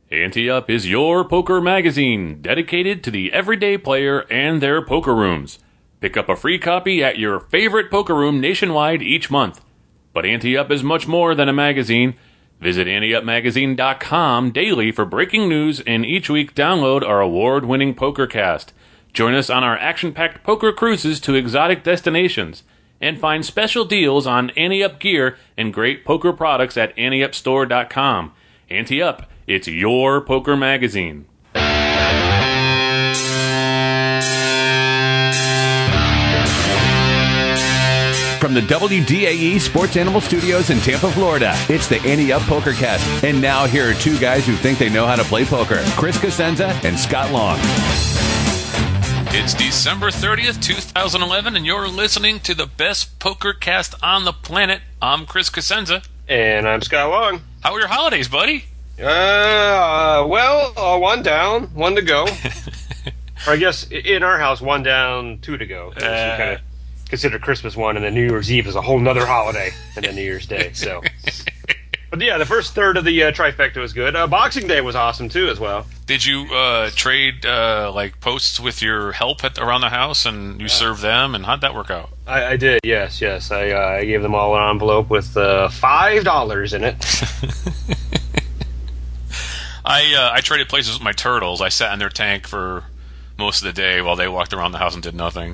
Ante Up is your poker magazine dedicated to the everyday player and their poker rooms. Pick up a free copy at your favorite poker room nationwide each month. But Ante Up is much more than a magazine. Visit AnteUpMagazine.com daily for breaking news, and each week download our award-winning PokerCast. Join us on our action-packed poker cruises to exotic destinations, and find special deals on Ante Up gear and great poker products at AnteUpStore.com. Ante Up, it's your poker magazine. From the WDAE Sports Animal Studios in Tampa, Florida, it's the Ante Up PokerCast. And now here are two guys who think they know how to play poker, Chris Cosenza and Scott Long. It's December 30th, 2011, and you're listening to the best PokerCast on the planet. I'm Chris Cosenza. And I'm Scott Long. How were your holidays, buddy? One down, one to go. Or I guess in our house, one down, two to go. We kind of consider Christmas one, and then New Year's Eve is a whole nother holiday, and then New Year's Day. So, but yeah, the first third of the trifecta was good. Boxing Day was awesome too, as well. Did you trade like posts with your help around the house, and you served them? And how'd that work out? I did, yes. I gave them all an envelope with $5 in it. I traded places with my turtles. I sat in their tank for most of the day while they walked around the house and did nothing.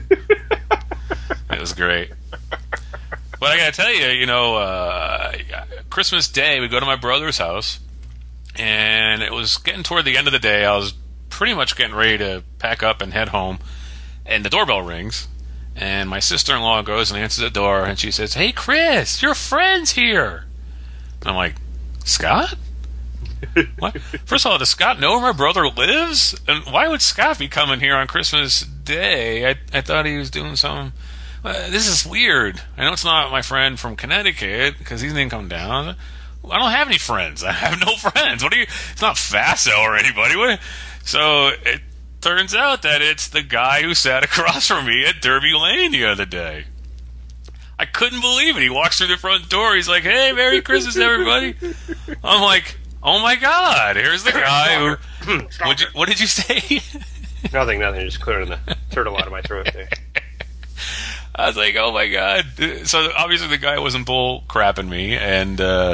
It was great. But I gotta tell you, Christmas Day, we go to my brother's house, and it was getting toward the end of the day. I was pretty much getting ready to pack up and head home, and the doorbell rings, and my sister-in-law goes and answers the door, and she says, "Hey, Chris, your friend's here." And I'm like, "Scott? What? First of all, does Scott know where my brother lives? And why would Scott be coming here on Christmas Day? I thought he was doing something. This is weird. I know it's not my friend from Connecticut because he didn't come down. I don't have any friends. I have no friends. What are you? It's not Faso or anybody. So it turns out that it's the guy who sat across from me at Derby Lane the other day. I couldn't believe it. He walks through the front door. He's like, "Hey, Merry Christmas, everybody." I'm like, "Oh my God, here's the guy who..." What did you say? Nothing. Just clearing the turtle out of my throat there. I was like, "Oh my God." So obviously the guy wasn't bull crapping me, and I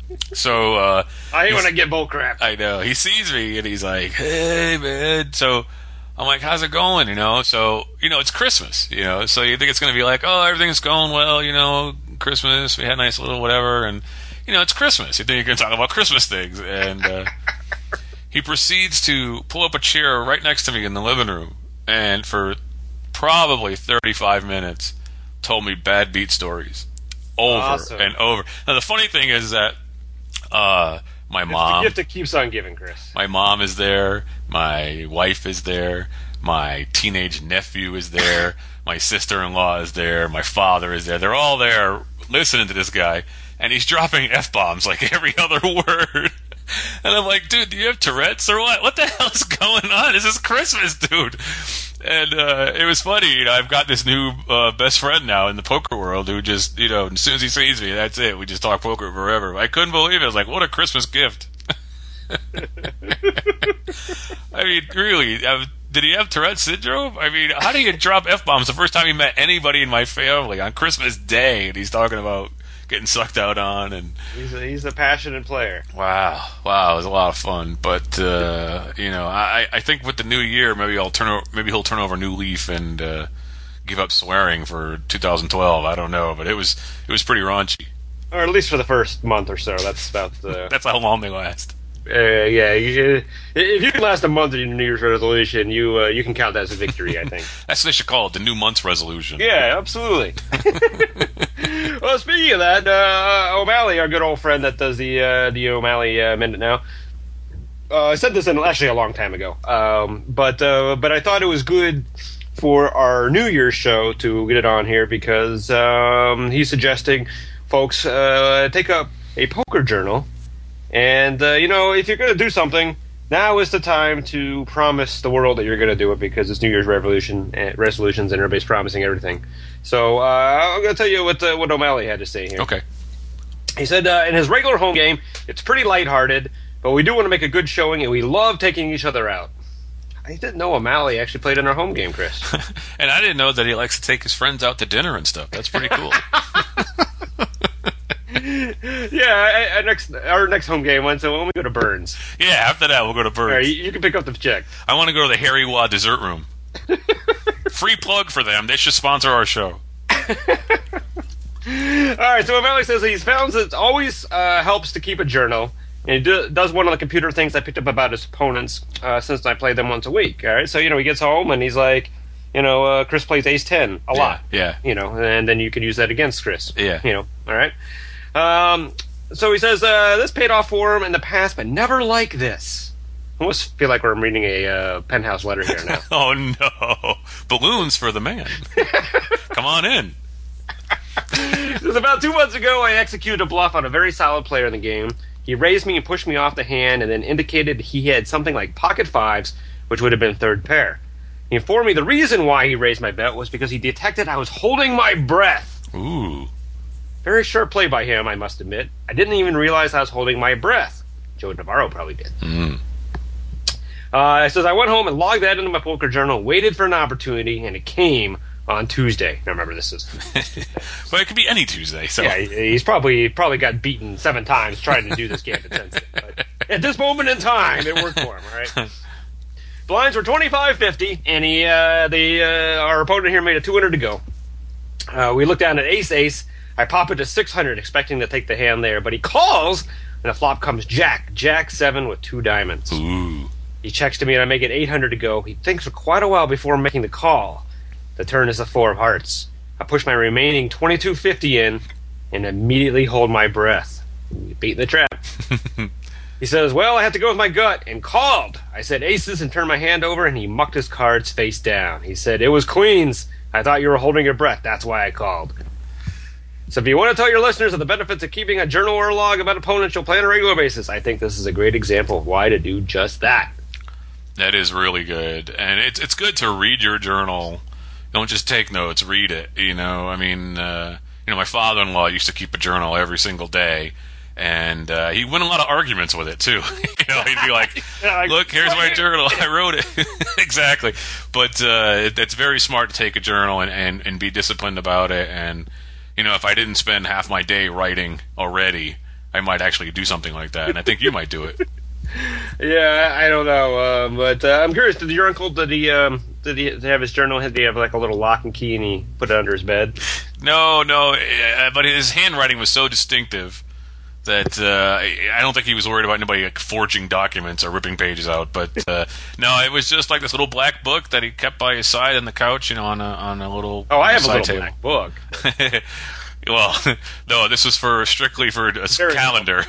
hate when I get bull crap. I know. He sees me and he's like, "Hey, man." So I'm like, "How's it going?" So it's Christmas, so you think it's going to be like, "Oh, everything's going well, Christmas, we had a nice little whatever," and it's Christmas. You think you can talk about Christmas things. And he proceeds to pull up a chair right next to me in the living room, and for probably 35 minutes told me bad beat stories over and over. Now, the funny thing is that my mom... It's the gift that keeps on giving, Chris. My mom is there. My wife is there. My teenage nephew is there. My sister-in-law is there. My father is there. They're all there listening to this guy. And he's dropping F-bombs like every other word. And I'm like, "Dude, do you have Tourette's or what? What the hell is going on? This is Christmas, dude." And it was funny. I've got this new best friend now in the poker world who just, as soon as he sees me, that's it. We just talk poker forever. I couldn't believe it. I was like, what a Christmas gift. I mean, really, did he have Tourette's syndrome? I mean, how do you drop F-bombs the first time he met anybody in my family on Christmas Day, and he's talking about getting sucked out on? And he's a passionate player. Wow, it was a lot of fun. But I think with the new year, maybe he'll turn over a new leaf and give up swearing for 2012. I don't know, but it was pretty raunchy. Or at least for the first month or so. That's about that's how long they last. If you can last a month in your New Year's resolution, you can count that as a victory, I think. That's what they should call it, the new month's resolution. Yeah, absolutely. Well, speaking of that, O'Malley, our good old friend that does the O'Malley Minute now, I said this actually a long time ago, but I thought it was good for our New Year's show to get it on here because he's suggesting folks take up a poker journal. And, if you're going to do something, now is the time to promise the world that you're going to do it because it's New Year's resolutions and everybody's promising everything. So I'm going to tell you what O'Malley had to say here. Okay. He said, in his regular home game, it's pretty lighthearted. but we do want to make a good showing, and we love taking each other out. I didn't know O'Malley actually played in our home game, Chris. And I didn't know that he likes to take his friends out to dinner and stuff. That's pretty cool. Yeah, our next home game went, so when we go to Burns. Yeah, after that we'll go to Burns. All right, you can pick up the check. I want to go to the Harry Wah dessert room. Free plug for them. They should sponsor our show. All right, so O'Malley says he's found that it always helps to keep a journal. And he does one of the computer things I picked up about his opponents since I play them once a week. All right, so he gets home and he's like, Chris plays ace 10 a lot. Yeah. And then you can use that against Chris. Yeah. All right. So he says this paid off for him in the past, but never like this. I almost feel like we're reading a penthouse letter here now. Oh no, balloons for the man. Come on in. It was about 2 months ago. I executed a bluff on a very solid player in the game. He raised me and pushed me off the hand and then indicated he had something like pocket fives, which would have been third pair. He informed me the reason why he raised my bet was because he detected I was holding my breath. Ooh. Very sharp play by him, I must admit. I didn't even realize I was holding my breath. Joe Navarro probably did. It says, I went home and logged that into my poker journal, waited for an opportunity, and it came on Tuesday. Now remember, this is... Well, it could be any Tuesday. So. Yeah, he's probably got beaten 7 times trying to do this game at but at this moment in time, it worked for him, all right? Blinds were 25-50, and our opponent here made a 200 to go. We looked down at ace-ace. I pop it to 600, expecting to take the hand there, but he calls, and the flop comes Jack-7 with 2 diamonds. Ooh. He checks to me, and I make it 800 to go. He thinks for quite a while before making the call. The turn is the 4 of hearts. I push my remaining 2250 in and immediately hold my breath. Beat the trap. He says, well, I have to go with my gut, and called. I said aces and turned my hand over, and he mucked his cards face down. He said, it was queens. I thought you were holding your breath. That's why I called. So if you want to tell your listeners of the benefits of keeping a journal or a log about opponents you'll play on a regular basis, I think this is a great example of why to do just that. That is really good. And it's good to read your journal. Don't just take notes, read it. My father-in-law used to keep a journal every single day, and he won a lot of arguments with it too. He'd be like, "Look, here's my journal. I wrote it." Exactly. But it's very smart to take a journal and be disciplined about it. And if I didn't spend half my day writing already, I might actually do something like that. And I think you might do it. Yeah, I don't know, but I'm curious. Did your uncle did he have his journal? Did he have like a little lock and key, and he put it under his bed? No, but his handwriting was so distinctive that I don't think he was worried about anybody forging documents or ripping pages out. But no, it was just like this little black book that he kept by his side on the couch, on a little. Oh, I have a little table. black book. Well, no, this was strictly for a calendar.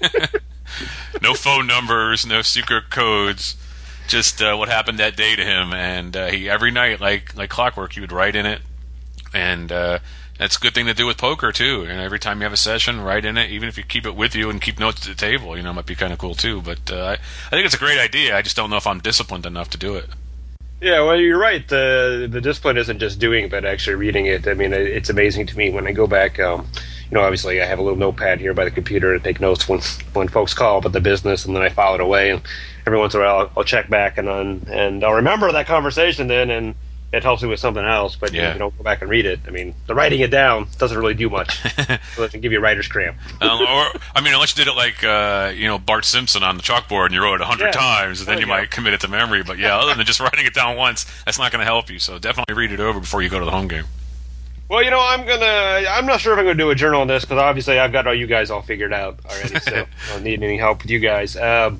No phone numbers, no secret codes, just what happened that day to him. And he every night, like clockwork, he would write in it. And that's a good thing to do with poker too. And every time you have a session, write in it. Even if you keep it with you and keep notes at the table, it might be kind of cool too. But I think it's a great idea. I just don't know if I'm disciplined enough to do it. Yeah, well, you're right. The discipline isn't just doing, but actually reading it. I mean, it's amazing to me when I go back. Obviously, I have a little notepad here by the computer to take notes when folks call about the business, and then I file it away. And every once in a while, I'll check back and I'll remember that conversation then, and it helps me with something else. But yeah. you don't go back and read it. I mean, the writing it down doesn't really do much. It doesn't give you writer's cramp. Unless you did it like Bart Simpson on the chalkboard and you wrote it 100 times, and then you might commit it to memory. But yeah, other than just writing it down once, that's not going to help you. So definitely read it over before you go to the home game. Well, I'm not sure if I'm going to do a journal on this, because obviously I've got all you guys all figured out already, so I don't need any help with you guys.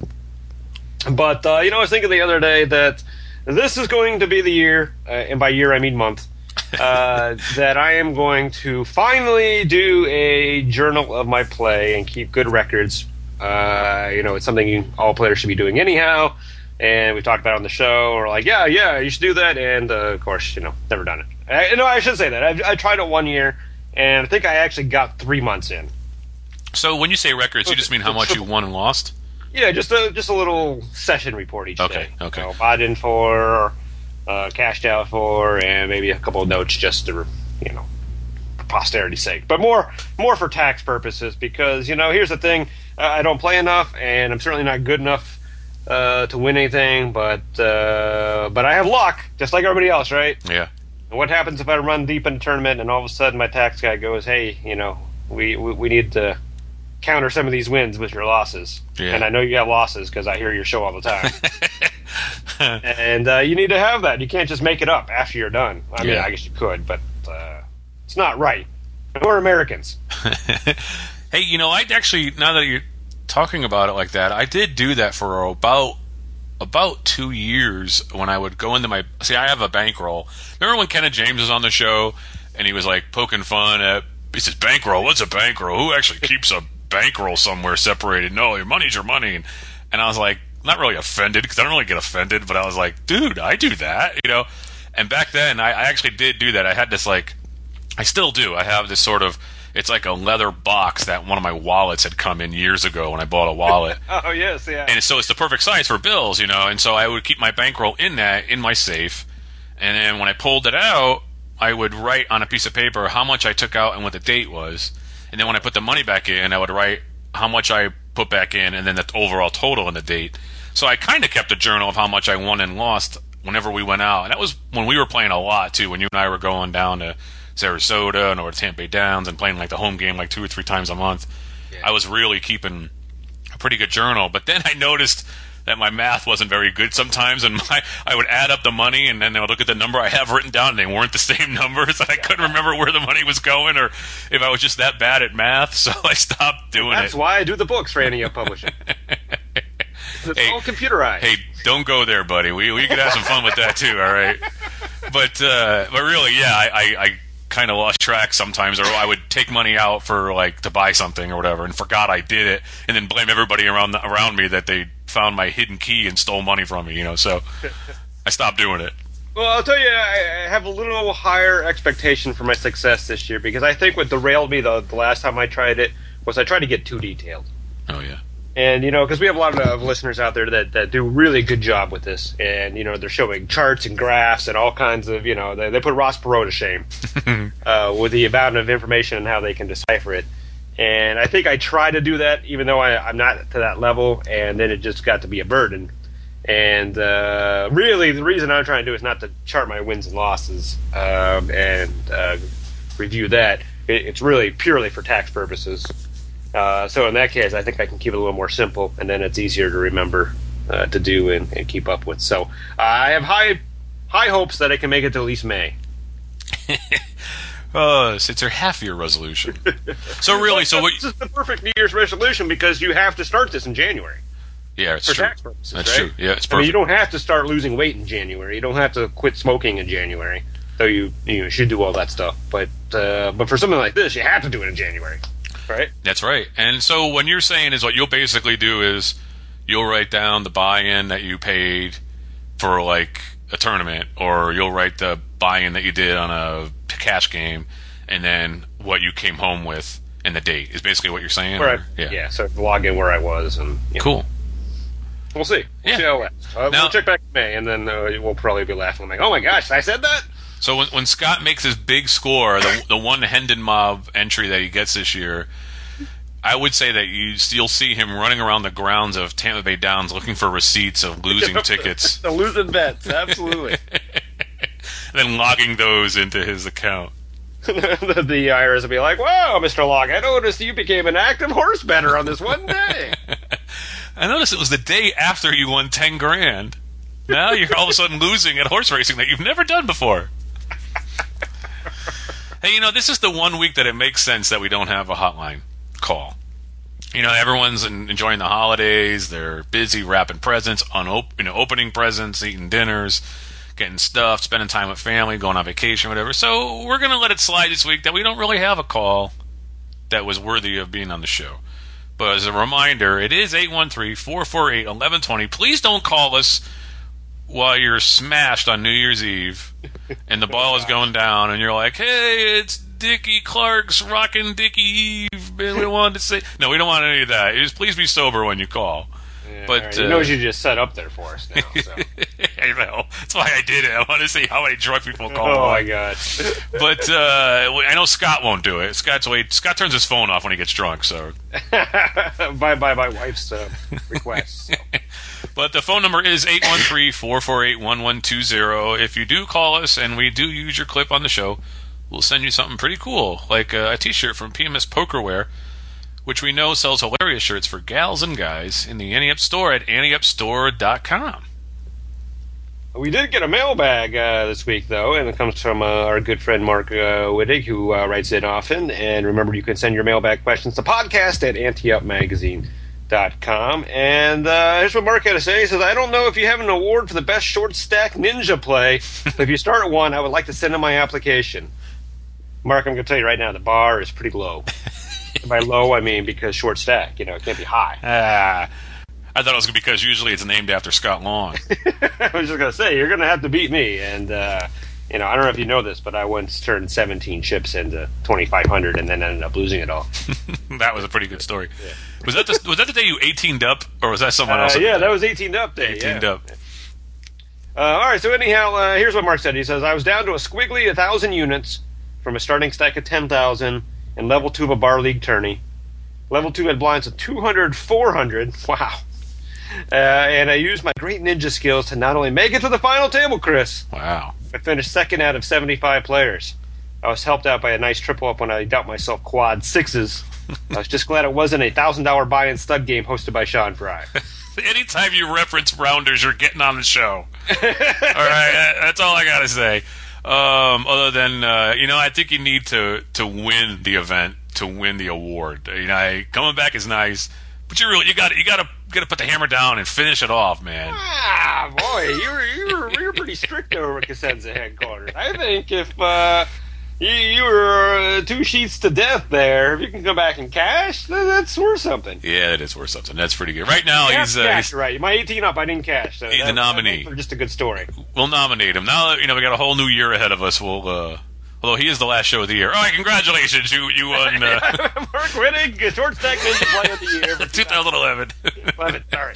But I was thinking the other day that this is going to be the year, and by year I mean month, that I am going to finally do a journal of my play and keep good records. It's something all players should be doing anyhow, and we talked about it on the show. We're like, yeah, you should do that, and of course, never done it. I should say that. I tried it 1 year, and I think I actually got 3 months in. So when you say records, you just mean how much you won and lost? Yeah, just a little session report each day. Okay. Bought in for, cashed out for, and maybe a couple of notes just to, for posterity's sake. But more for tax purposes, because, here's the thing. I don't play enough, and I'm certainly not good enough to win anything. But I have luck, just like everybody else, right? Yeah. And what happens if I run deep in a tournament and all of a sudden my tax guy goes, "Hey, we need to counter some of these wins with your losses." Yeah. And I know you have losses because I hear your show all the time. And you need to have that. You can't just make it up after you're done. I mean, I guess you could, but it's not right. We're Americans. Hey, I actually, now that you're talking about it like that, I did do that for about 2 years when I would go into my... See, I have a bankroll. Remember when Kenneth James was on the show and he was like poking fun at... He says, bankroll? What's a bankroll? Who actually keeps a bankroll somewhere separated? No, your money's your money. And I was like, not really offended, because I don't really get offended, but I was like, dude, I do that, And back then, I actually did do that. I had this, like... I still do. I have this sort of... It's like a leather box that one of my wallets had come in years ago when I bought a wallet. Oh, yes, yeah. And so it's the perfect size for bills, And so I would keep my bankroll in my safe. And then when I pulled it out, I would write on a piece of paper how much I took out and what the date was. And then when I put the money back in, I would write how much I put back in and then the overall total and the date. So I kind of kept a journal of how much I won and lost whenever we went out. And that was when we were playing a lot, too, when you and I were going down to Sarasota or Tampa Bay Downs and playing like the home game like 2 or 3 times a month. Yeah. I was really keeping a pretty good journal. But then I noticed that my math wasn't very good sometimes, and I would add up the money, and then I would look at the number I have written down, and they weren't the same numbers, and I couldn't remember where the money was going, or if I was just that bad at math, so I stopped doing That's why I do the books for Annie Up Publishing. It's all computerized. Hey, don't go there, buddy. We could have some fun with that, too, all right? But really, yeah, I kind of lost track sometimes, or I would take money out for to buy something or whatever and forgot I did it, and then blame everybody around me that they found my hidden key and stole money from me, so I stopped doing it. Well, I'll tell you, I have a little higher expectation for my success this year, because I think what derailed me the last time I tried it was I tried to get too detailed. Oh, yeah. And, because we have a lot of listeners out there that do a really good job with this. And, they're showing charts and graphs and all kinds of, they put Ross Perot to shame with the amount of information and how they can decipher it. And I think I try to do that, even though I'm not to that level, and then it just got to be a burden. And really, the reason I'm trying to do is not to chart my wins and losses and review that. It's really purely for tax purposes. So in that case, I think I can keep it a little more simple, and then it's easier to remember to do and keep up with. So I have high hopes that I can make it to at least May. Oh, it's a half-year resolution. So really, this is the perfect New Year's resolution, because you have to start this in January. Yeah, it's for true. Tax purposes, That's right? true. Yeah, it's perfect. I mean, you don't have to start losing weight in January. You don't have to quit smoking in January, though you should do all that stuff. But for something like this, you have to do it in January. Right? That's right. And so when you're saying is what you'll basically do is you'll write down the buy-in that you paid for a tournament, or you'll write the buy-in that you did on a cash game, and then what you came home with and the date is basically what you're saying? Yeah, so log in where I was. And cool. We'll see. We'll see how it lasts. We'll check back in May, and then we'll probably be laughing like, oh my gosh, I said that? So when Scott makes his big score, the one Hendon Mob entry that he gets this year, I would say that you'll see him running around the grounds of Tampa Bay Downs looking for receipts of losing tickets. The losing bets, absolutely. Then logging those into his account. The IRS will be like, wow, Mr. Log, I noticed you became an active horse bettor on this one day. I noticed it was the day after you won $10,000. Now you're all of a sudden losing at horse racing that you've never done before. Hey, this is the one week that it makes sense that we don't have a hotline call. Everyone's enjoying the holidays. They're busy wrapping presents, opening presents, eating dinners, getting stuff, spending time with family, going on vacation, whatever. So we're going to let it slide this week that we don't really have a call that was worthy of being on the show. But as a reminder, it is 813-448-1120. Please don't call us while you're smashed on New Year's Eve and the ball is going down and you're like, hey, it's Dickie Clark's rockin' Dickie Eve. We wanted to say... No, we don't want any of that. Just please be sober when you call. But right. He knows you just set up there for us now. So. I know. That's why I did it. I want to see how many drunk people call. Oh my god! But I know Scott won't do it. Scott turns his phone off when he gets drunk. So by my wife's request. So. But the phone number is 813-448-1120. If you do call us and we do use your clip on the show, we'll send you something pretty cool, like a T-shirt from PMS Pokerware, which we know sells hilarious shirts for gals and guys in the AnnieUp store at annieupstore.com. We did get a mailbag this week, though, and it comes from our good friend Mark Wittig, who writes in often. And remember, you can send your mailbag questions to podcast at antiupmagazine.com. And here's what Mark had to say. He says, I don't know if you have an award for the best short stack ninja play, but if you start one, I would like to send in my application. Mark, I'm going to tell you right now, the bar is pretty low. By low, I mean because short stack. It can't be high. I thought it was because usually it's named after Scott Long. I was just going to say, you're going to have to beat me. And, I don't know if you know this, but I once turned 17 chips into 2,500 and then ended up losing it all. That was a pretty good story. Yeah. Was that the day you 18'd up, or was that someone else? Yeah, that was 18'd up day. 18'd up. All right, so anyhow, here's what Mark said. He says, I was down to a squiggly 1,000 units from a starting stack of 10,000 and level 2 of a bar league tourney. Level 2 had blinds of 200, 400. Wow. And I used my great ninja skills to not only make it to the final table, Chris. Wow. I finished second out of 75 players. I was helped out by a nice triple up when I dealt myself quad sixes. I was just glad it wasn't a $1,000 buy-in stud game hosted by Sean Fry. Anytime you reference rounders, you're getting on the show. All right, that's all I got to say. Other than, I think you need to win the event, to win the award. Coming back is nice, but you got to put the hammer down and finish it off, man. Ah, boy, you're pretty strict over at Cosenza headquarters. I think if you were 2 sheets to death there, if you can come back and cash, that's worth something. Yeah, it is worth something. That's pretty good. Right now, he's right. My 18 up, I didn't cash. So he's the nominee. Just a good story. We'll nominate him now. We got a whole new year ahead of us. We'll. Although he is the last show of the year. All right, congratulations. You won. Mark Wittig, Short Stack Ninja Play of the Year for 2011. 11, sorry.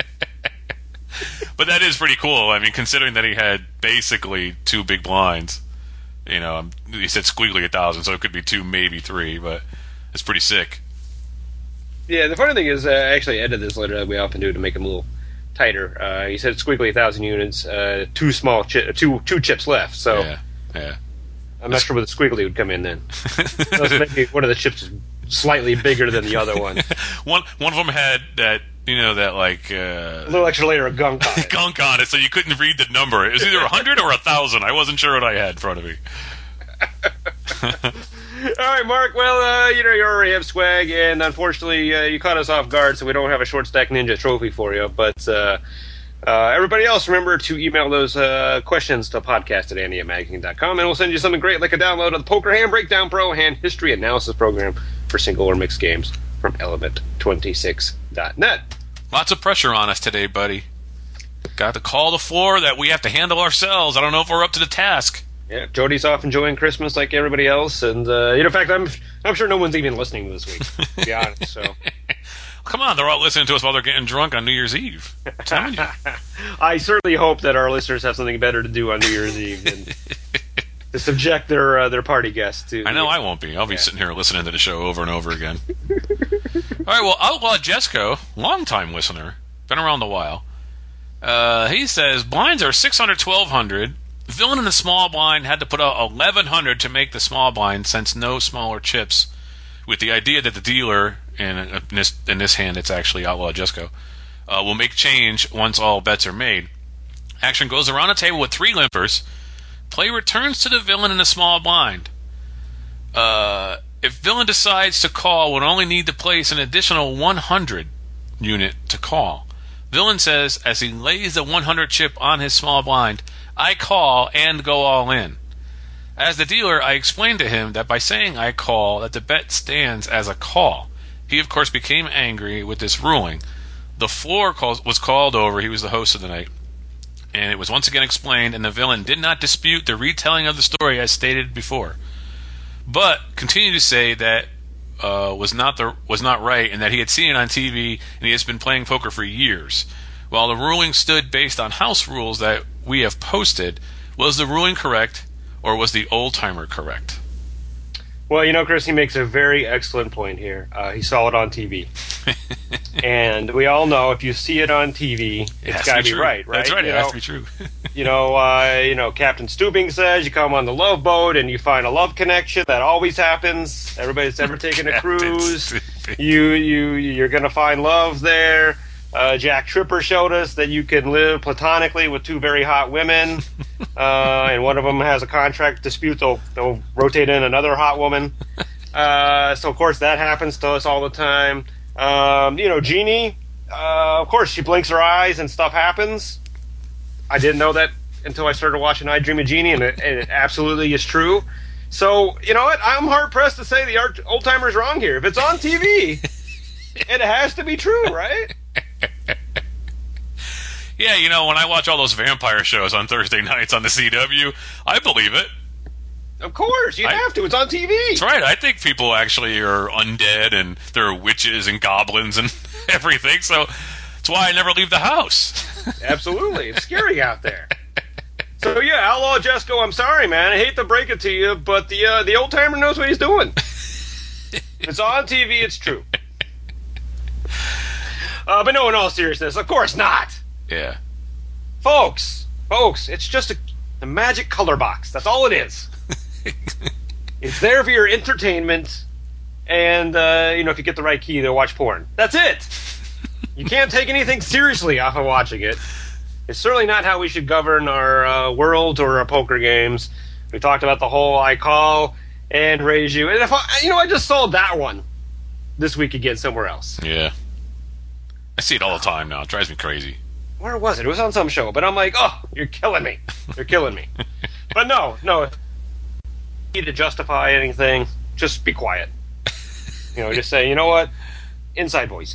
But that is pretty cool. I mean, considering that he had basically 2 big blinds. He said squiggly 1,000, so it could be 2, maybe 3, but it's pretty sick. Yeah, the funny thing is, I actually edited this letter that we often do to make him a little tighter. He said squiggly 1,000 units, 2 small two chips left. So yeah. I'm not sure where the squiggly would come in then. Maybe one of the chips is slightly bigger than the other one. One of them had that. A little extra layer of gunk on it. Gunk on it, so you couldn't read the number. It was either 100 or 1,000. I wasn't sure what I had in front of me. All right, Mark. Well, you already have swag, and unfortunately, you caught us off guard, so we don't have a Short Stack Ninja trophy for you. But everybody else, remember to email those questions to podcast at antiupmagazine.com, and we'll send you something great like a download of the Poker Hand Breakdown Pro Hand History Analysis Program for single or mixed games from Element26.net. Lots of pressure on us today, buddy. Got to call the floor that we have to handle ourselves. I don't know if we're up to the task. Yeah, Jody's off enjoying Christmas like everybody else, and in fact, I'm sure no one's even listening this week, to be honest. So, come on, they're all listening to us while they're getting drunk on New Year's Eve. I'm telling you. I certainly hope that our listeners have something better to do on New Year's Eve than to subject their party guests to. I know I won't be. I'll be sitting here listening to the show over and over again. All right, well, Outlaw Jesco, longtime listener, been around a while. He says blinds are 600, 1,200. Villain in the small blind had to put out 1,100 to make the small blind, since no smaller chips. With the idea that the dealer, in this hand it's actually Outlaw Jesco, will make change once all bets are made. Action goes around a table with 3 limpers. Play returns to the villain in the small blind. If villain decides to call, would only need to place an additional 100 unit to call. Villain says, as he lays the 100 chip on his small blind, I call and go all in. As the dealer, I explained to him that by saying I call, that the bet stands as a call. He, of course, became angry with this ruling. The floor was called over. He was the host of the night. And it was once again explained, and the villain did not dispute the retelling of the story as stated before, but continued to say that was not right, and that he had seen it on TV, and he has been playing poker for years. While the ruling stood based on house rules that we have posted, was the ruling correct, or was the old-timer correct? Well, Chris, he makes a very excellent point here. He saw it on TV. And we all know if you see it on TV, it's got to be right? That's right, it has to be true. Captain Stubing says you come on the Love Boat and you find a love connection. That always happens. Everybody that's ever taken a cruise, you're going to find love there. Jack Tripper showed us that you can live platonically with two very hot women, and one of them has a contract dispute. They'll rotate in another hot woman. So, of course, that happens to us all the time. Jeannie, of course, she blinks her eyes and stuff happens. I didn't know that until I started watching I Dream of Jeannie, and it absolutely is true. So, you know what? I'm hard-pressed to say the old-timer's wrong here. If it's on TV, it has to be true, right? Yeah, when I watch all those vampire shows on Thursday nights on the CW, I believe it. Of course, you have to. It's on TV. That's right. I think people actually are undead and there are witches and goblins and everything, so that's why I never leave the house. Absolutely. It's scary out there. So, yeah, Outlaw Jesco, I'm sorry, man. I hate to break it to you, but the old-timer knows what he's doing. If it's on TV, it's true. But no, in all seriousness, of course not. Yeah. Folks, it's just a magic color box. That's all it is. It's there for your entertainment, and, if you get the right key, they'll watch porn. That's it. You can't take anything seriously off of watching it. It's certainly not how we should govern our world or our poker games. We talked about the whole I call and raise you. And if I just saw that one this week again somewhere else. Yeah. I see it all the time now. It drives me crazy. Where was it? It was on some show, but I'm like, oh, you're killing me. You're killing me. But no. Need to justify anything, just be quiet. Just say, you know what? Inside voice.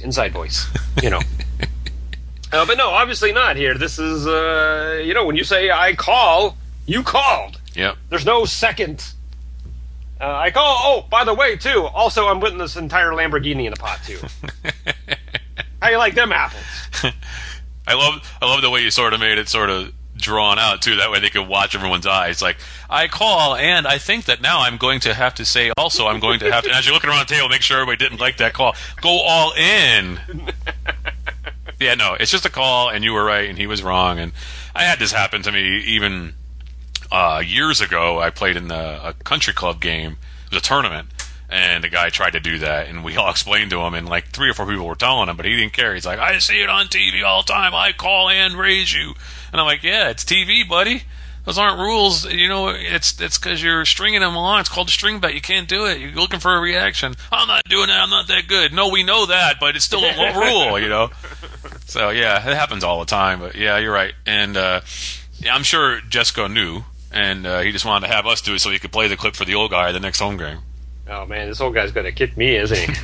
But no, obviously not here. This is, when you say I call, you called. Yep. There's no second. I call. Oh, by the way, too. Also, I'm putting this entire Lamborghini in the pot too. How you like them apples? I love the way you sort of made it sort of drawn out too. That way they could watch everyone's eyes. Like, I call, and I think that now I'm going to have to say also I'm going to have to. And as you're looking around the table, make sure everybody didn't like that call. Go all in. Yeah, no, it's just a call, and you were right, and he was wrong. And I had this happen to me even years ago. I played in a country club game. It was a tournament, and the guy tried to do that, and we all explained to him, and like 3 or 4 people were telling him, but he didn't care. He's like, I see it on TV all the time. I call and raise you. And I'm like, yeah, it's TV, buddy. Those aren't rules. It's because you're stringing them along. It's called a string bet. You can't do it. You're looking for a reaction. I'm not doing that. I'm not that good. No, we know that, but it's still a rule, So, yeah, it happens all the time. But, yeah, you're right. And I'm sure Jesco knew, and he just wanted to have us do it so he could play the clip for the old guy at the next home game. Oh, man, this old guy's going to kick me, isn't he?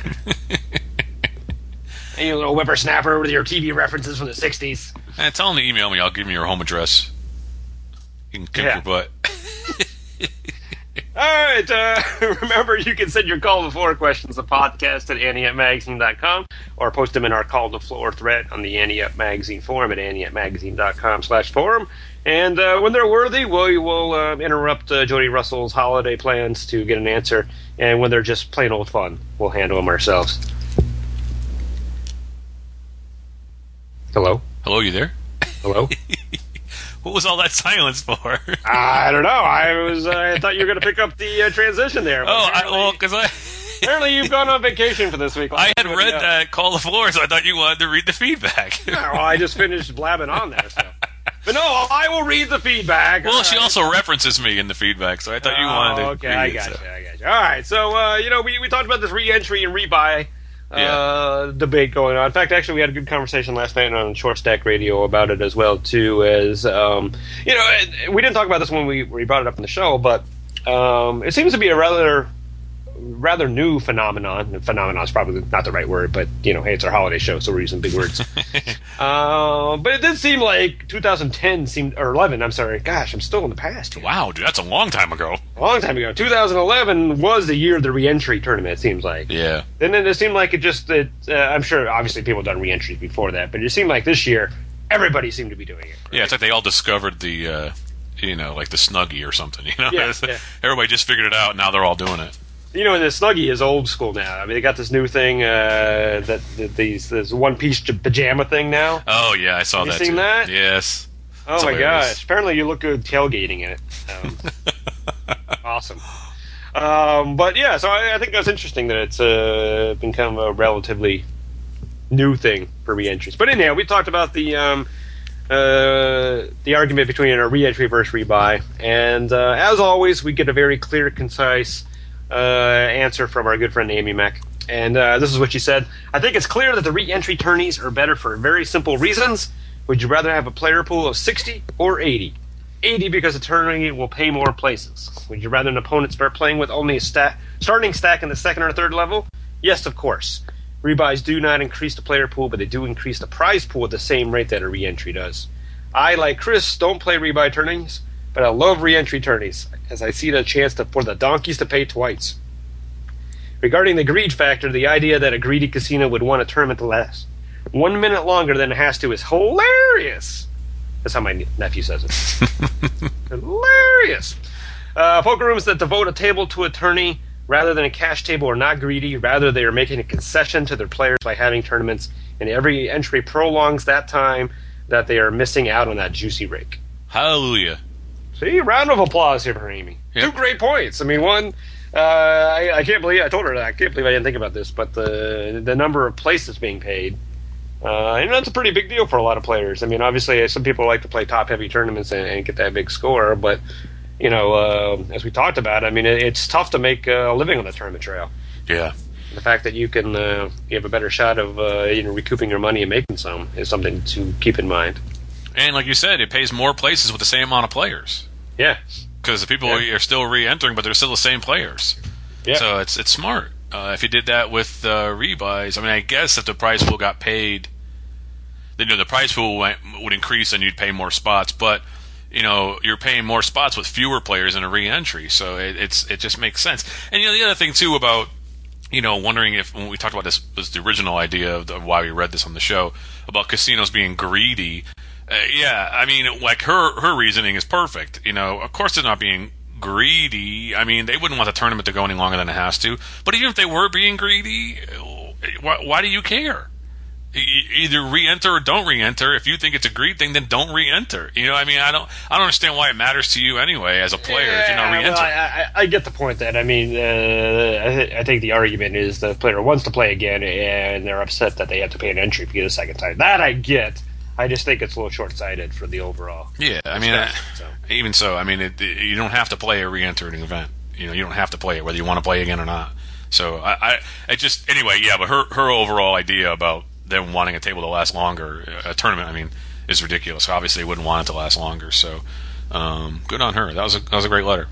And you little whippersnapper with your TV references from the 60s. Tell him to email me. I'll give him your home address. You can kick your butt. All right. Remember, you can send your call to floor questions to podcast at anteupmagazine.com or post them in our call to floor thread on the Ante Up Magazine forum at anteupmagazine.com/forum. And when they're worthy, we will interrupt Jody Russell's holiday plans to get an answer. And when they're just plain old fun, we'll handle them ourselves. Hello? Hello, you there? Hello? What was all that silence for? I don't know. I thought you were going to pick up the transition there. Apparently you've gone on vacation for this week. I had read that call the floor, so I thought you wanted to read the feedback. Yeah, well, I just finished blabbing on there. So. But no, I will read the feedback. Well, she also references me in the feedback, so I thought you wanted to read I got you. All right, so, we talked about this re-entry and rebuy debate going on. In fact, actually, we had a good conversation last night on Short Stack Radio about it as well, too, as, we didn't talk about this when we brought it up in the show, but it seems to be a rather new phenomenon. Phenomenon is probably not the right word, but, hey, it's our holiday show, so we're using big words. But it did seem like 2010 seemed, or 11, I'm sorry. Gosh, I'm still in the past here. Wow, dude, that's a long time ago. A long time ago. 2011 was the year of the re-entry tournament, it seems like. Yeah. And then it seemed like I'm sure, obviously, people have done re-entries before that, but it seemed like this year, everybody seemed to be doing it. Right? Yeah, it's like they all discovered the, like the Snuggie or something. Yeah. Everybody just figured it out, and now they're all doing it. And the Snuggie is old school now. I mean, they got this new thing this one-piece pajama thing now. Oh yeah, I saw that. Have you seen that? Yes. Oh It's my hilarious. gosh! Apparently, you look good tailgating in it. Awesome. But yeah, so I think that's interesting that it's been kind of a relatively new thing for re-entries. But anyhow, we talked about the argument between a re-entry versus rebuy, and as always, we get a very clear, concise answer from our good friend Amy Mack. And this is what she said: I think it's clear that the re-entry tourneys are better for very simple reasons. Would you rather have a player pool of 60 or 80? 80 because the tourney will pay more places. Would you rather an opponent start playing with only a starting stack in the second or third level? Yes, of course. Rebuys do not increase the player pool, but they do increase the prize pool at the same rate that a re-entry does. I, like Chris, don't play rebuy tourneys, but I love re-entry tourneys, as I see the chance for the donkeys to pay twice. Regarding the greed factor, the idea that a greedy casino would want a tournament to last 1 minute longer than it has to is hilarious. That's how my nephew says it. Hilarious. Poker rooms that devote a table to a tourney rather than a cash table are not greedy. Rather, they are making a concession to their players by having tournaments, and every entry prolongs that time that they are missing out on that juicy rake. Hallelujah. See, round of applause here for Amy. Yep. 2 great points. I mean, one, I can't believe I told her that. I can't believe I didn't think about this, but the number of places being paid. And that's a pretty big deal for a lot of players. I mean, obviously, some people like to play top-heavy tournaments and get that big score, but, as we talked about, I mean, it's tough to make a living on the tournament trail. Yeah. The fact that you can you have a better shot of recouping your money and making some is something to keep in mind. And like you said, it pays more places with the same amount of players. Yeah. Because the people are still re-entering, but they're still the same players. Yeah. So it's smart. If you did that with rebuys, I mean, I guess if the prize pool got paid, then the prize pool would increase and you'd pay more spots. But you're paying more spots with fewer players in a re-entry, so it just makes sense. And the other thing too about wondering if, when we talked about this was the original idea of why we read this on the show about casinos being greedy. Yeah, I mean, like her reasoning is perfect. Of course they're not being greedy. I mean, they wouldn't want the tournament to go any longer than it has to. But even if they were being greedy, why do you care? Either re-enter or don't re-enter. If you think it's a greed thing, then don't re-enter. I mean, I don't understand why it matters to you anyway as a player if you're not re-entering. Well, I get the point that, I mean, I think the argument is the player wants to play again and they're upset that they have to pay an entry fee the second time. That I get. I just think it's a little short-sighted for the overall. Yeah, I mean, even so, I mean, you don't have to play a re-entering event. You don't have to play it whether you want to play again or not. So I just anyway, yeah. But her overall idea about them wanting a table to last longer, a tournament, I mean, is ridiculous. Obviously, they wouldn't want it to last longer. So good on her. That was a great letter.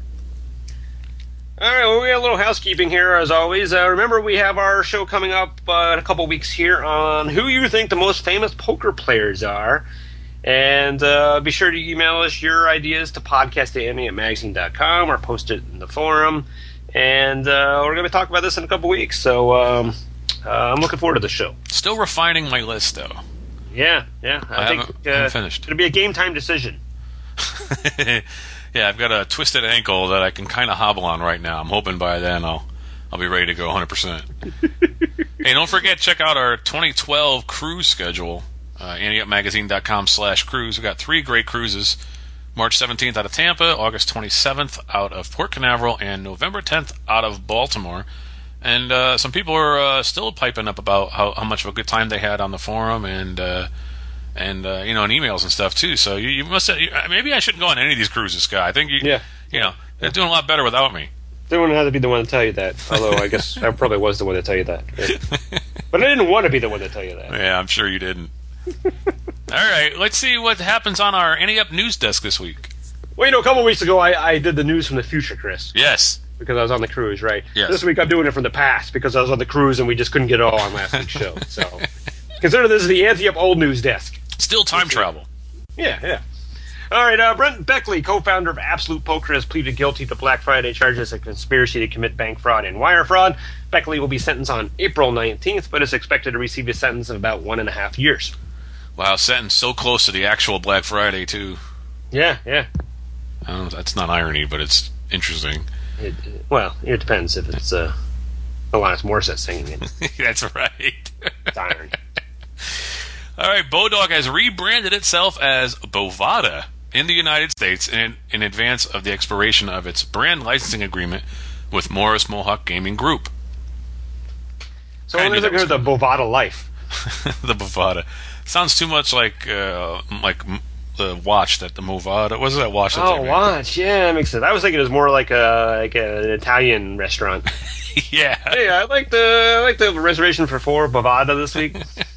All right, well, we got a little housekeeping here, as always. Remember, we have our show coming up in a couple weeks here on who you think the most famous poker players are. And be sure to email us your ideas to podcast@magazine.com or post it in the forum. And we're going to talk about this in a couple weeks. So I'm looking forward to the show. Still refining my list, though. Yeah. I think haven't finished. It'll be a game time decision. Yeah, I've got a twisted ankle that I can kind of hobble on right now. I'm hoping by then I'll be ready to go 100%. Hey, don't forget, check out our 2012 cruise schedule. AnteUpMagazine.com/cruise. We've got 3 great cruises. March 17th out of Tampa, August 27th out of Port Canaveral, and November 10th out of Baltimore. And some people are still piping up about how much of a good time they had on the forum and in emails and stuff too. So you must have, maybe I shouldn't go on any of these cruises, Scott. I think they're doing a lot better without me. They wouldn't have to be the one to tell you that. Although I guess I probably was the one to tell you that. Right? But I didn't want to be the one to tell you that. Yeah, I'm sure you didn't. All right, let's see what happens on our Ante Up news desk this week. Well, a couple weeks ago I did the news from the future, Chris. Yes. Because I was on the cruise, right? Yes. This week I'm doing it from the past because I was on the cruise and we just couldn't get it all on last week's show. So consider this the Ante Up old news desk. Still time travel. Yeah. All right, Brent Beckley, co-founder of Absolute Poker, has pleaded guilty to Black Friday charges of conspiracy to commit bank fraud and wire fraud. Beckley will be sentenced on April 19th, but is expected to receive a sentence of about 1.5 years. Wow, setting so close to the actual Black Friday, too. Yeah. I don't know, that's not irony, but it's interesting. It depends if it's Alanis Morissette singing it. That's right. It's iron. All right, Bodog has rebranded itself as Bovada in the United States in advance of the expiration of its brand licensing agreement with Morris Mohawk Gaming Group. So when is it going to the Bovada Life? The Bovada. Sounds too much like the watch that the Movada. What was that watch that they made? Watch. Yeah, that makes sense. I was thinking it was more like an Italian restaurant. Yeah. Hey, I like the reservation for 4 Bovada this week.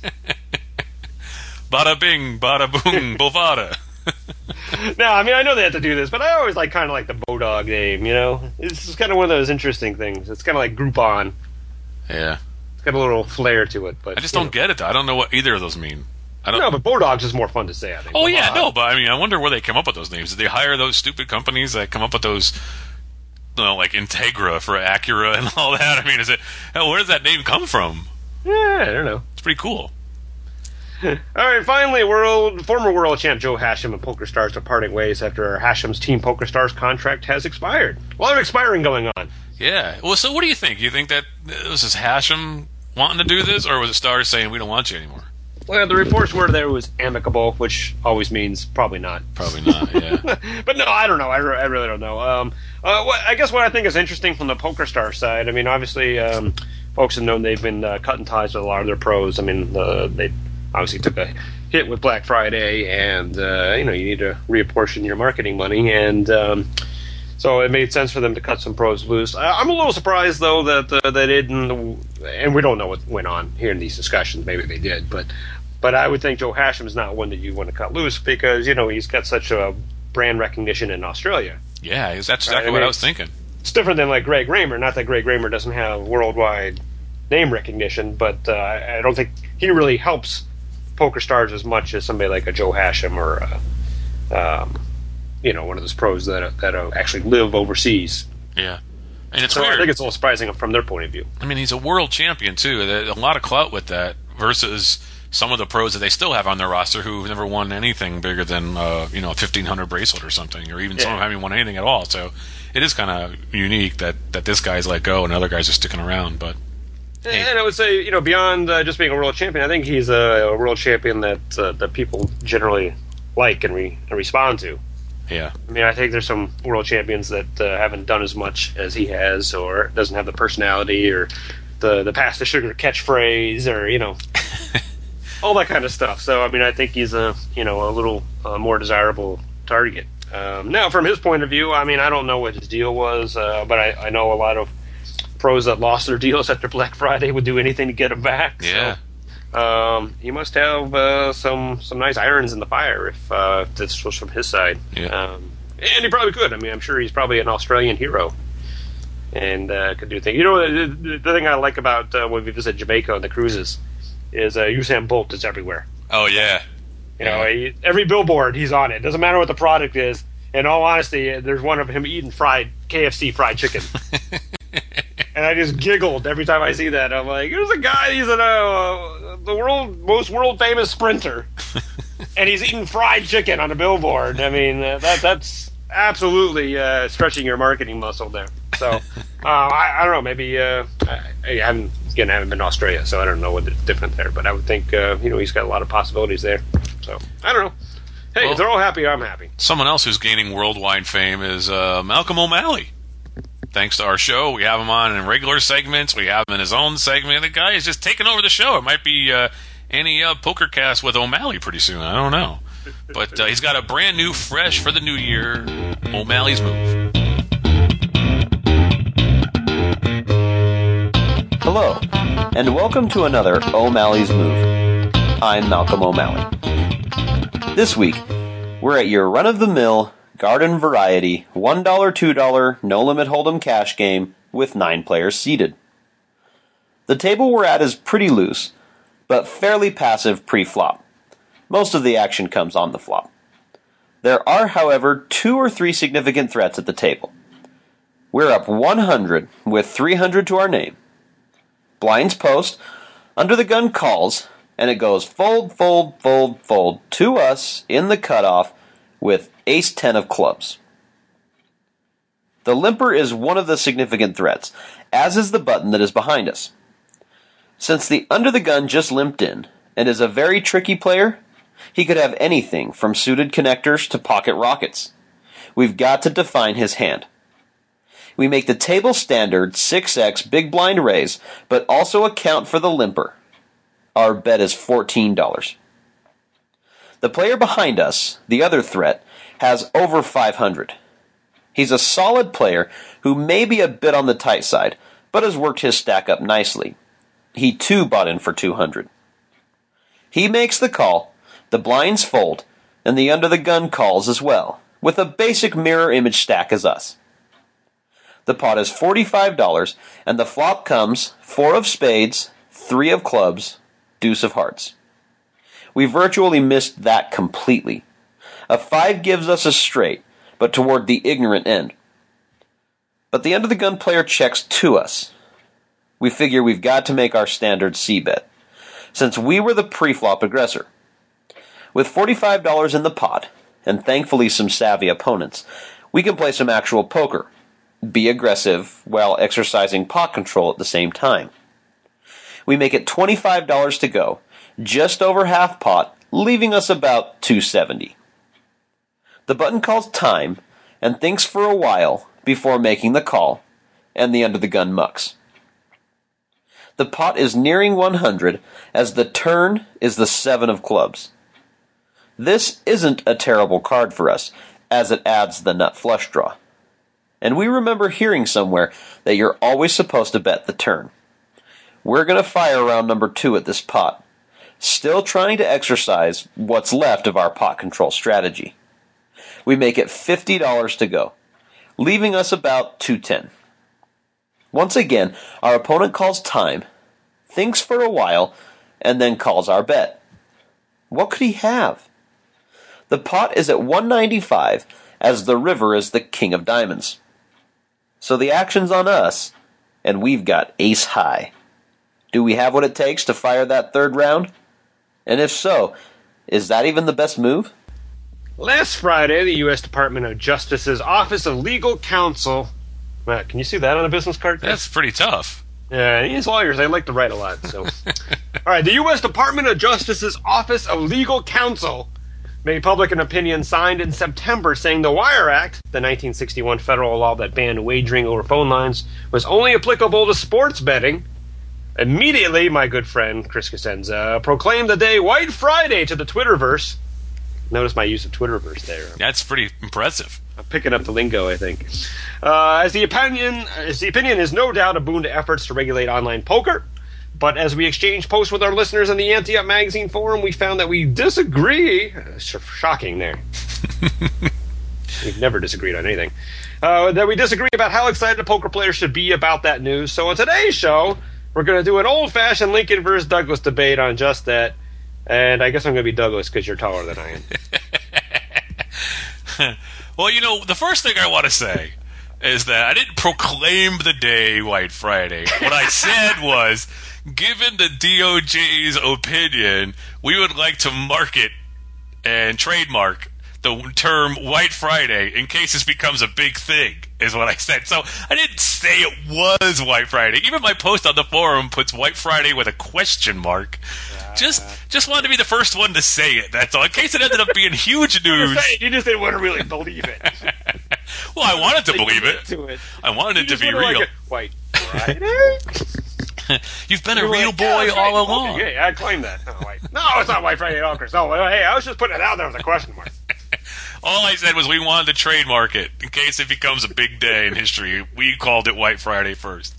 Bada bing, bada boom, Bovada. No, I mean I know they have to do this, but I always kind of like the Bodog name. It's just kind of one of those interesting things. It's kind of like Groupon. Yeah. It's got a little flair to it, but I just don't get it, though. I don't know what either of those mean. No, but Bodog's is more fun to say, I think. Oh, yeah, no, but I mean, I wonder where they come up with those names. Did they hire those stupid companies that come up with those, like Integra for Acura and all that? I mean, where does that name come from? Yeah, I don't know. It's pretty cool. All right, finally, former world champ Joe Hashem and PokerStars are parting ways after Hashem's Team PokerStars contract has expired. A lot of expiring going on. Yeah. Well, so what do you think? You think that this is Hashem wanting to do this, or was it Stars saying we don't want you anymore? Well, the reports were there was amicable, which always means probably not. Probably not, yeah. But no, I don't know. I really don't know. I guess what I think is interesting from the PokerStars side, I mean, obviously, folks have known they've been cutting ties with a lot of their pros. I mean, they obviously took a hit with Black Friday, and you need to reapportion your marketing money, and so it made sense for them to cut some pros loose. I'm a little surprised, though, that they didn't, and we don't know what went on here in these discussions. Maybe they did, but I would think Joe Hashem is not one that you want to cut loose because he's got such a brand recognition in Australia. Yeah, that's exactly what I was thinking. It's different than like Greg Raymer. Not that Greg Raymer doesn't have worldwide name recognition, but I don't think he really helps PokerStars as much as somebody like a Joe Hashem or one of those pros that actually live overseas. Yeah, and it's so weird. I think it's a little surprising from their point of view. I mean, he's a world champion too. There's a lot of clout with that versus some of the pros that they still have on their roster who've never won anything bigger than a 1,500 bracelet or something, or even some of them haven't won anything at all. So it is kind of unique that this guy's let go and other guys are sticking around. But and I would say, beyond just being a world champion, I think he's a world champion that people generally like and respond to. Yeah. I mean, I think there's some world champions that haven't done as much as he has, or doesn't have the personality, or the pass the sugar catchphrase, or all that kind of stuff. So, I mean, I think he's a little more desirable target. Now, from his point of view, I mean, I don't know what his deal was, but I know a lot of pros that lost their deals after Black Friday would do anything to get them back. Yeah. So, he must have some nice irons in the fire if this was from his side. Yeah. And he probably could. I mean, I'm sure he's probably an Australian hero and could do things. The thing I like about when we visit Jamaica on the cruises is Usain Bolt is everywhere. Oh, yeah. Every billboard he's on it. Doesn't matter what the product is. In all honesty, there's one of him eating KFC fried chicken. And I just giggled every time I see that. I'm like, there's a guy, he's the most world famous sprinter. And he's eating fried chicken on a billboard. I mean, that's absolutely stretching your marketing muscle there. So, I don't know, maybe, I haven't been to Australia, so I don't know what's different there. But I would think, he's got a lot of possibilities there. So, I don't know. Hey, if they're all happy, I'm happy. Someone else who's gaining worldwide fame is Malcolm O'Malley. Thanks to our show, we have him on in regular segments. We have him in his own segment. The guy is just taking over the show. It might be any PokerCast with O'Malley pretty soon. I don't know. But he's got a brand new, fresh for the new year, O'Malley's Move. Hello, and welcome to another O'Malley's Move. I'm Malcolm O'Malley. This week, we're at your run-of-the-mill garden variety $1, $2, no-limit hold'em cash game with 9 players seated. The table we're at is pretty loose, but fairly passive pre-flop. Most of the action comes on the flop. There are, however, 2 or 3 significant threats at the table. We're up 100 with 300 to our name. Blinds post, under the gun calls, and it goes fold, fold, fold, fold to us in the cutoff with ace-10 of clubs. The limper is one of the significant threats, as is the button that is behind us. Since the under the gun just limped in, and is a very tricky player, he could have anything from suited connectors to pocket rockets. We've got to define his hand. We make the table standard 6x big blind raise, but also account for the limper. Our bet is $14. The player behind us, the other threat, has over 500. He's a solid player who may be a bit on the tight side, but has worked his stack up nicely. He too bought in for 200. He makes the call, the blinds fold, and the under the gun calls as well, with a basic mirror image stack as us. The pot is $45, and the flop comes 4 of spades, 3 of clubs, deuce of hearts. We virtually missed that completely. A 5 gives us a straight, but toward the ignorant end. But the under the gun player checks to us. We figure we've got to make our standard C-bet, since we were the pre-flop aggressor. With $45 in the pot, and thankfully some savvy opponents, we can play some actual poker, be aggressive while exercising pot control at the same time. We make it $25 to go, just over half pot, leaving us about $270. The button calls time and thinks for a while before making the call, and the under the gun mucks. The pot is nearing 100 as the turn is the 7 of clubs. This isn't a terrible card for us, as it adds the nut flush draw. And we remember hearing somewhere that you're always supposed to bet the turn. We're going to fire round number 2 at this pot, still trying to exercise what's left of our pot control strategy. We make it $50 to go, leaving us about $210. Once again, our opponent calls time, thinks for a while, and then calls our bet. What could he have? The pot is at $195, as the river is the king of diamonds. So the action's on us, and we've got ace high. Do we have what it takes to fire that third round? And if so, is that even the best move? Last Friday, the U.S. Department of Justice's Office of Legal Counsel... Matt, can you see that on a business card? That's pretty tough. Yeah, these lawyers, they like to write a lot, so... All right, the U.S. Department of Justice's Office of Legal Counsel made public an opinion signed in September saying the Wire Act, the 1961 federal law that banned wagering over phone lines, was only applicable to sports betting. Immediately, my good friend Chris Cosenza proclaimed the day White Friday to the Twitterverse. Notice my use of Twitterverse there. That's pretty impressive. I'm picking up the lingo, I think. As the opinion is no doubt a boon to efforts to regulate online poker, but as we exchange posts with our listeners in the Ante Up Magazine forum, we found that we disagree. Shocking there. We've never disagreed on anything. That we disagree about how excited a poker player should be about that news. So on today's show, we're going to do an old-fashioned Lincoln versus Douglas debate on just that. And I guess I'm going to be Douglas because you're taller than I am. Well, you know, the first thing I want to say is that I didn't proclaim the day White Friday. What I said was, given the DOJ's opinion, we would like to market and trademark the term White Friday in case this becomes a big thing, is what I said. So I didn't say it was White Friday. Even my post on the forum puts White Friday with a question mark. Just wanted to be the first one to say it, that's all. In case it ended up being huge news. You just didn't want to really believe it. Well, I wanted to believe it. I wanted it to be real. Like White Friday? You've been a real boy all along. Okay, yeah, I claim that. No, it's not White Friday at all, Chris. No, hey, I was just putting it out there with a question mark. All I said was we wanted to trademark it in case it becomes a big day in history. We called it White Friday first.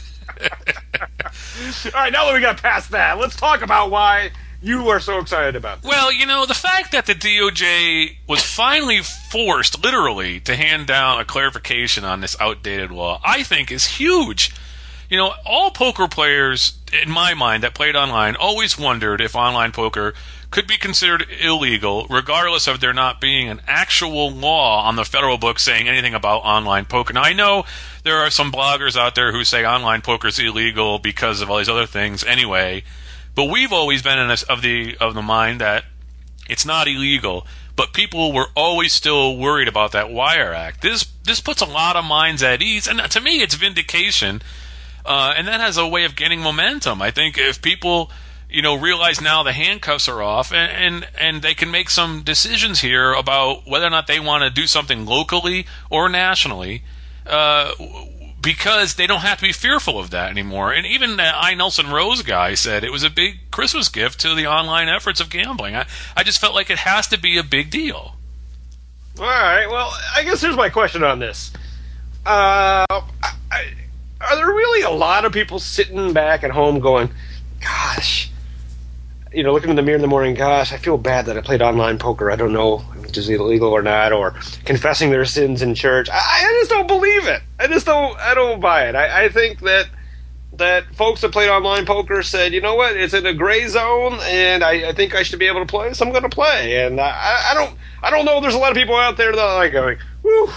All right, now that we got past that, let's talk about why you are so excited about this. Well, you know, the fact that the DOJ was finally forced, literally, to hand down a clarification on this outdated law, I think is huge. You know, all poker players, in my mind, that played online always wondered if online poker could be considered illegal, regardless of there not being an actual law on the federal book saying anything about online poker. Now, I know there are some bloggers out there who say online poker is illegal because of all these other things anyway, But we've always been of the mind that it's not illegal, but people were always still worried about that Wire Act. This puts a lot of minds at ease, and to me, it's vindication, and that has a way of gaining momentum. I think if people, realize now the handcuffs are off, and they can make some decisions here about whether or not they want to do something locally or nationally, because they don't have to be fearful of that anymore. And even the I. Nelson Rose guy said it was a big Christmas gift to the online efforts of gambling. I just felt like it has to be a big deal. All right, well, I guess here's my question on this. Are there really a lot of people sitting back at home going, gosh, looking in the mirror in the morning, gosh, I feel bad that I played online poker. I don't know if it's illegal or not, or confessing their sins in church. I just don't believe it. I don't buy it. I think that folks that played online poker said, you know what, it's in a gray zone, and I think I should be able to play, so I'm going to play. And I don't know. There's a lot of people out there that are like going, whew,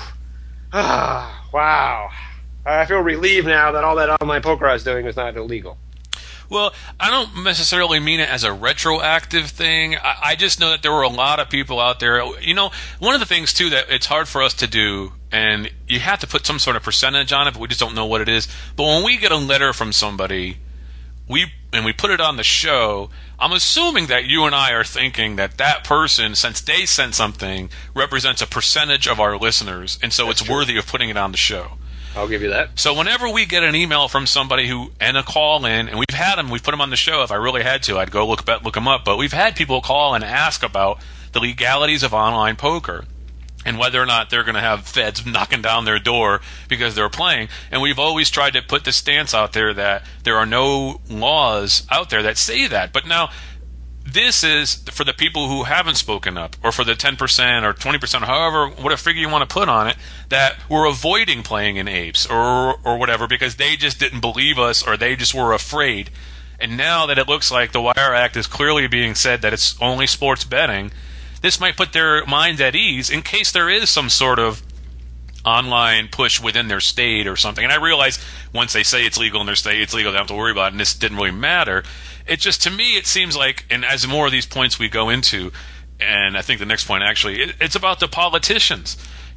wow. I feel relieved now that all that online poker I was doing was not illegal. Well, I don't necessarily mean it as a retroactive thing. I just know that there were a lot of people out there. One of the things, too, that it's hard for us to do, and you have to put some sort of percentage on it, but we just don't know what it is. But when we get a letter from somebody, we put it on the show, I'm assuming that you and I are thinking that person, since they sent something, represents a percentage of our listeners, and so it's worthy of putting it on the show. I'll give you that. So whenever we get an email from somebody and a call in, and we've had them, we've put them on the show. If I really had to, I'd go look them up. But we've had people call and ask about the legalities of online poker and whether or not they're going to have feds knocking down their door because they're playing. And we've always tried to put the stance out there that there are no laws out there that say that. But now, this is for the people who haven't spoken up, or for the 10% or 20%, however, whatever figure you want to put on it, that were avoiding playing in apes or whatever because they just didn't believe us or they just were afraid. And now that it looks like the Wire Act is clearly being said that it's only sports betting, this might put their minds at ease in case there is some sort of online push within their state or something. And I realize once they say it's legal in their state, it's legal, they don't have to worry about it, and this didn't really matter. It just, to me, it seems like, and as more of these points we go into, and I think the next point actually, it's about the politicians.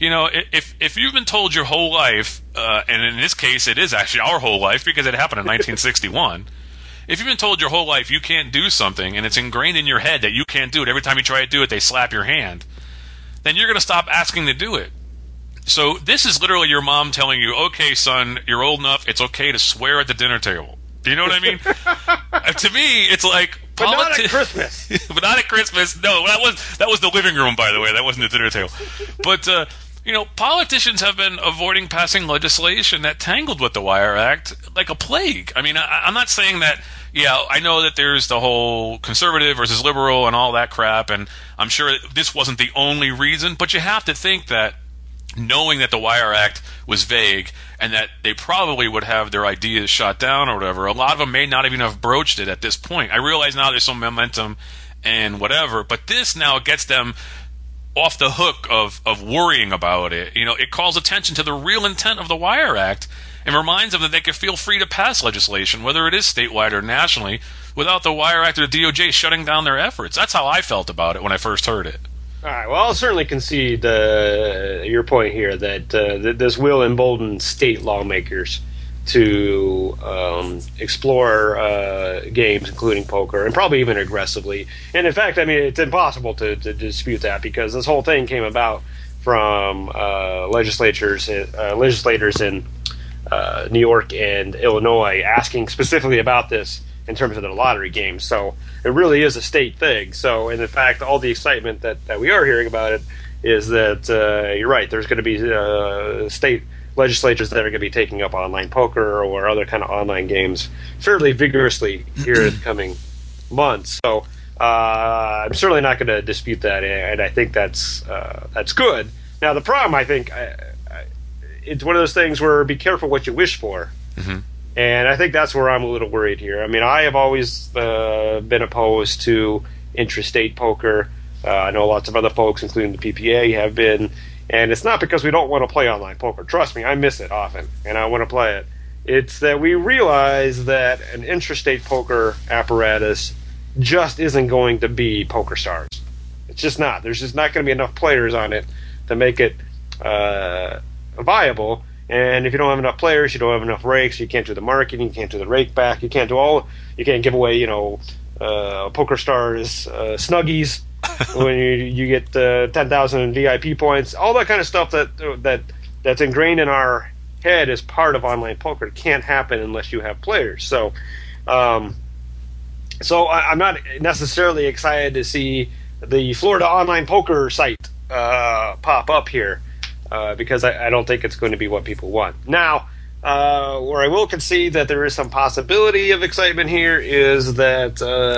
If you've been told your whole life, and in this case it is actually our whole life because it happened in 1961, if you've been told your whole life you can't do something and it's ingrained in your head that you can't do it, every time you try to do it they slap your hand, then you're going to stop asking to do it. So this is literally your mom telling you, okay, son, you're old enough, it's okay to swear at the dinner table. Do you know what I mean? To me, it's like... But not at Christmas. But not at Christmas. No, that was the living room, by the way. That wasn't the dinner table. But, politicians have been avoiding passing legislation that tangled with the Wire Act like a plague. I mean, I'm not saying that... Yeah, I know that there's the whole conservative versus liberal and all that crap, and I'm sure this wasn't the only reason, but you have to think that knowing that the Wire Act was vague and that they probably would have their ideas shot down or whatever, a lot of them may not even have broached it at this point. I realize now there's some momentum and whatever, but this now gets them off the hook of worrying about it. It calls attention to the real intent of the Wire Act and reminds them that they can feel free to pass legislation, whether it is statewide or nationally, without the Wire Act or the DOJ shutting down their efforts. That's how I felt about it when I first heard it. All right. Well, I'll certainly concede your point here that this will embolden state lawmakers to explore games, including poker, and probably even aggressively. And in fact, I mean, it's impossible to dispute that because this whole thing came about from legislators in New York and Illinois asking specifically about this in terms of the lottery games. So it really is a state thing. So, and in fact, all the excitement that we are hearing about it is that you're right. There's going to be state legislatures that are going to be taking up online poker or other kind of online games fairly vigorously here in the coming months. So I'm certainly not going to dispute that, and I think that's good. Now, the problem, I think, it's one of those things where be careful what you wish for. Mm-hmm. And I think that's where I'm a little worried here. I mean, I have always been opposed to intrastate poker. I know lots of other folks, including the PPA, have been. And it's not because we don't want to play online poker. Trust me, I miss it often, and I want to play it. It's that we realize that an interstate poker apparatus just isn't going to be PokerStars. It's just not. There's just not going to be enough players on it to make it viable. And if you don't have enough players, you don't have enough rakes. You can't do the marketing. You can't do the rake back. You can't give away, PokerStars Snuggies when you get 10,000 VIP points. All that kind of stuff that's ingrained in our head as part of online poker can't happen unless you have players. So I'm not necessarily excited to see the Florida online poker site pop up here because I don't think it's going to be what people want. Now, where I will concede that there is some possibility of excitement here is that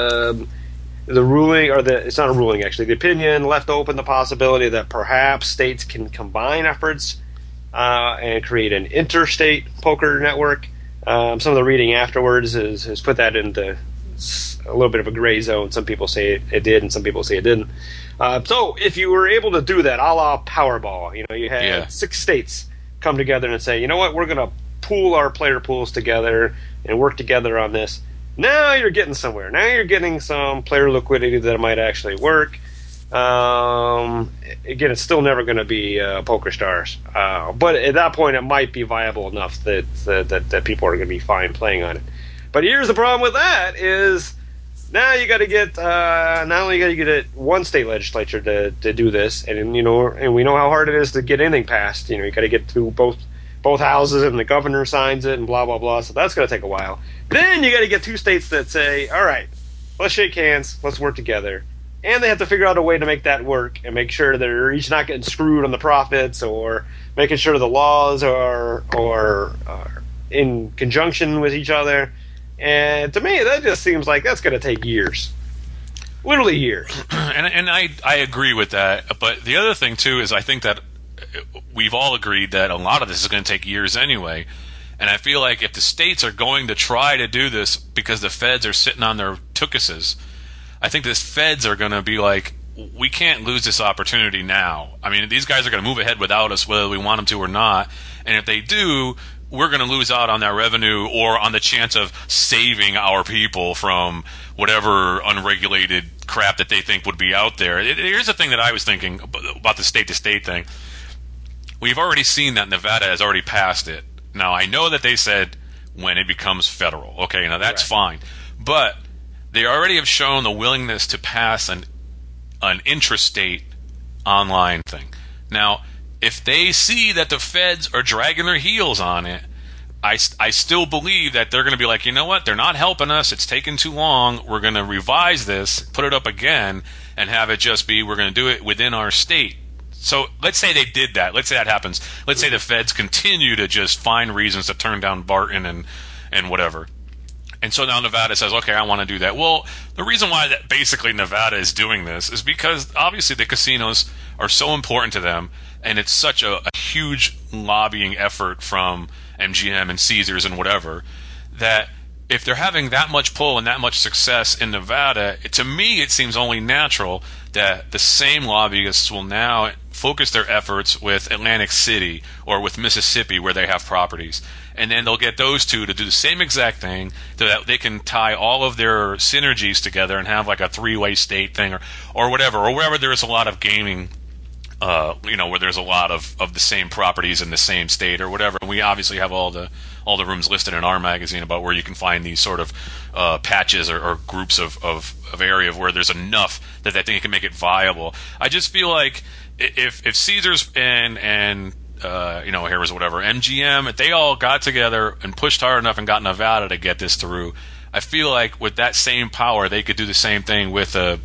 the ruling, it's not a ruling actually, the opinion left open the possibility that perhaps states can combine efforts and create an interstate poker network. Some of the reading afterwards has put that into a little bit of a gray zone. Some people say it did, and some people say it didn't. So if you were able to do that, a la Powerball, you had 6 states come together and say, you know what, we're going to pool our player pools together and work together on this. Now you're getting somewhere. Now you're getting some player liquidity that might actually work. Again, it's still never going to be PokerStars, but at that point, it might be viable enough that people are going to be fine playing on it. But here's the problem with that: is now you got to get not only got to get one state legislature to do this, and we know how hard it is to get anything passed. You got to get through both houses, and the governor signs it, and blah blah blah. So that's going to take a while. Then you got to get 2 states that say, "All right, let's shake hands, let's work together." And they have to figure out a way to make that work and make sure they're each not getting screwed on the profits, or making sure the laws are in conjunction with each other. And to me, that just seems like that's going to take years. Literally years. And I agree with that. But the other thing, too, is I think that we've all agreed that a lot of this is going to take years anyway. And I feel like if the states are going to try to do this because the feds are sitting on their tookuses, I think the feds are going to be like, we can't lose this opportunity now. I mean, these guys are going to move ahead without us, whether we want them to or not. And if they do, we're going to lose out on that revenue or on the chance of saving our people from whatever unregulated crap that they think would be out there. Here's the thing that I was thinking about the state-to-state thing. We've already seen that Nevada has already passed it. Now, I know that they said when it becomes federal. Okay, now that's fine. But they already have shown the willingness to pass an intrastate online thing. Now, if they see that the feds are dragging their heels on it, I still believe that they're going to be like, you know what, they're not helping us, it's taken too long, we're going to revise this, put it up again, and have it just be, we're going to do it within our state. So let's say they did that. Let's say that happens. Let's say the feds continue to just find reasons to turn down Barton and whatever. And so now Nevada says, okay, I want to do that. Well, the reason why that basically Nevada is doing this is because obviously the casinos are so important to them, and it's such a huge lobbying effort from MGM and Caesars and whatever, that if they're having that much pull and that much success in Nevada, to me it seems only natural that the same lobbyists will now focus their efforts with Atlantic City or with Mississippi where they have properties. And then they'll get those two to do the same exact thing so that they can tie all of their synergies together and have like a 3-way state thing or whatever, or wherever there's a lot of gaming, where there's a lot of the same properties in the same state or whatever. And we obviously have all the rooms listed in our magazine about where you can find these sort of patches or groups of area where there's enough that I think it can make it viable. I just feel like if Caesars and Harris, whatever, MGM, if they all got together and pushed hard enough and got Nevada to get this through, I feel like with that same power, they could do the same thing with an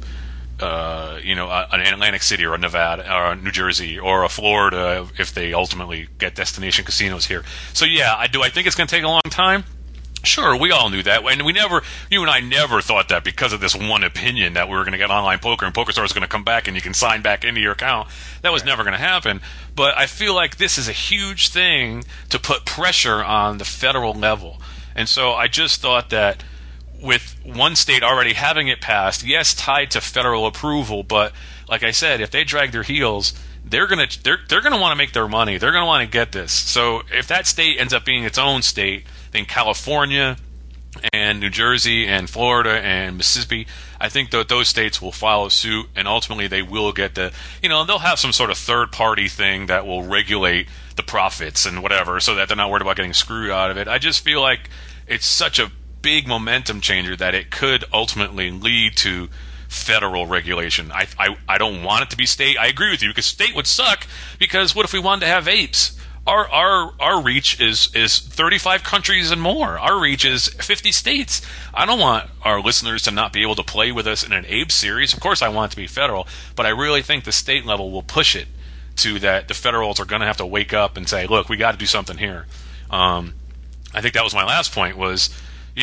Atlantic City or a Nevada or a New Jersey or a Florida if they ultimately get destination casinos here. So yeah, I think it's going to take a long time. Sure, we all knew that, and you and I never thought that because of this one opinion that we were going to get online poker and PokerStars was going to come back and you can sign back into your account. That was never going to happen. But I feel like this is a huge thing to put pressure on the federal level. And so I just thought that with one state already having it passed, yes, tied to federal approval, but like I said, if they drag their heels, they're gonna want to make their money. They're gonna want to get this. So if that state ends up being its own state, then California and New Jersey and Florida and Mississippi, I think that those states will follow suit, and ultimately they will get they'll have some sort of third-party thing that will regulate the profits and whatever, so that they're not worried about getting screwed out of it. I just feel like it's such a big momentum changer that it could ultimately lead to federal regulation. I don't want it to be state. I agree with you, because state would suck, because what if we wanted to have apes? Our reach is 35 countries and more. Our reach is 50 states. I don't want our listeners to not be able to play with us in an ape series. Of course I want it to be federal, but I really think the state level will push it to that. The federals are going to have to wake up and say, look, we got to do something here. I think that was my last point was,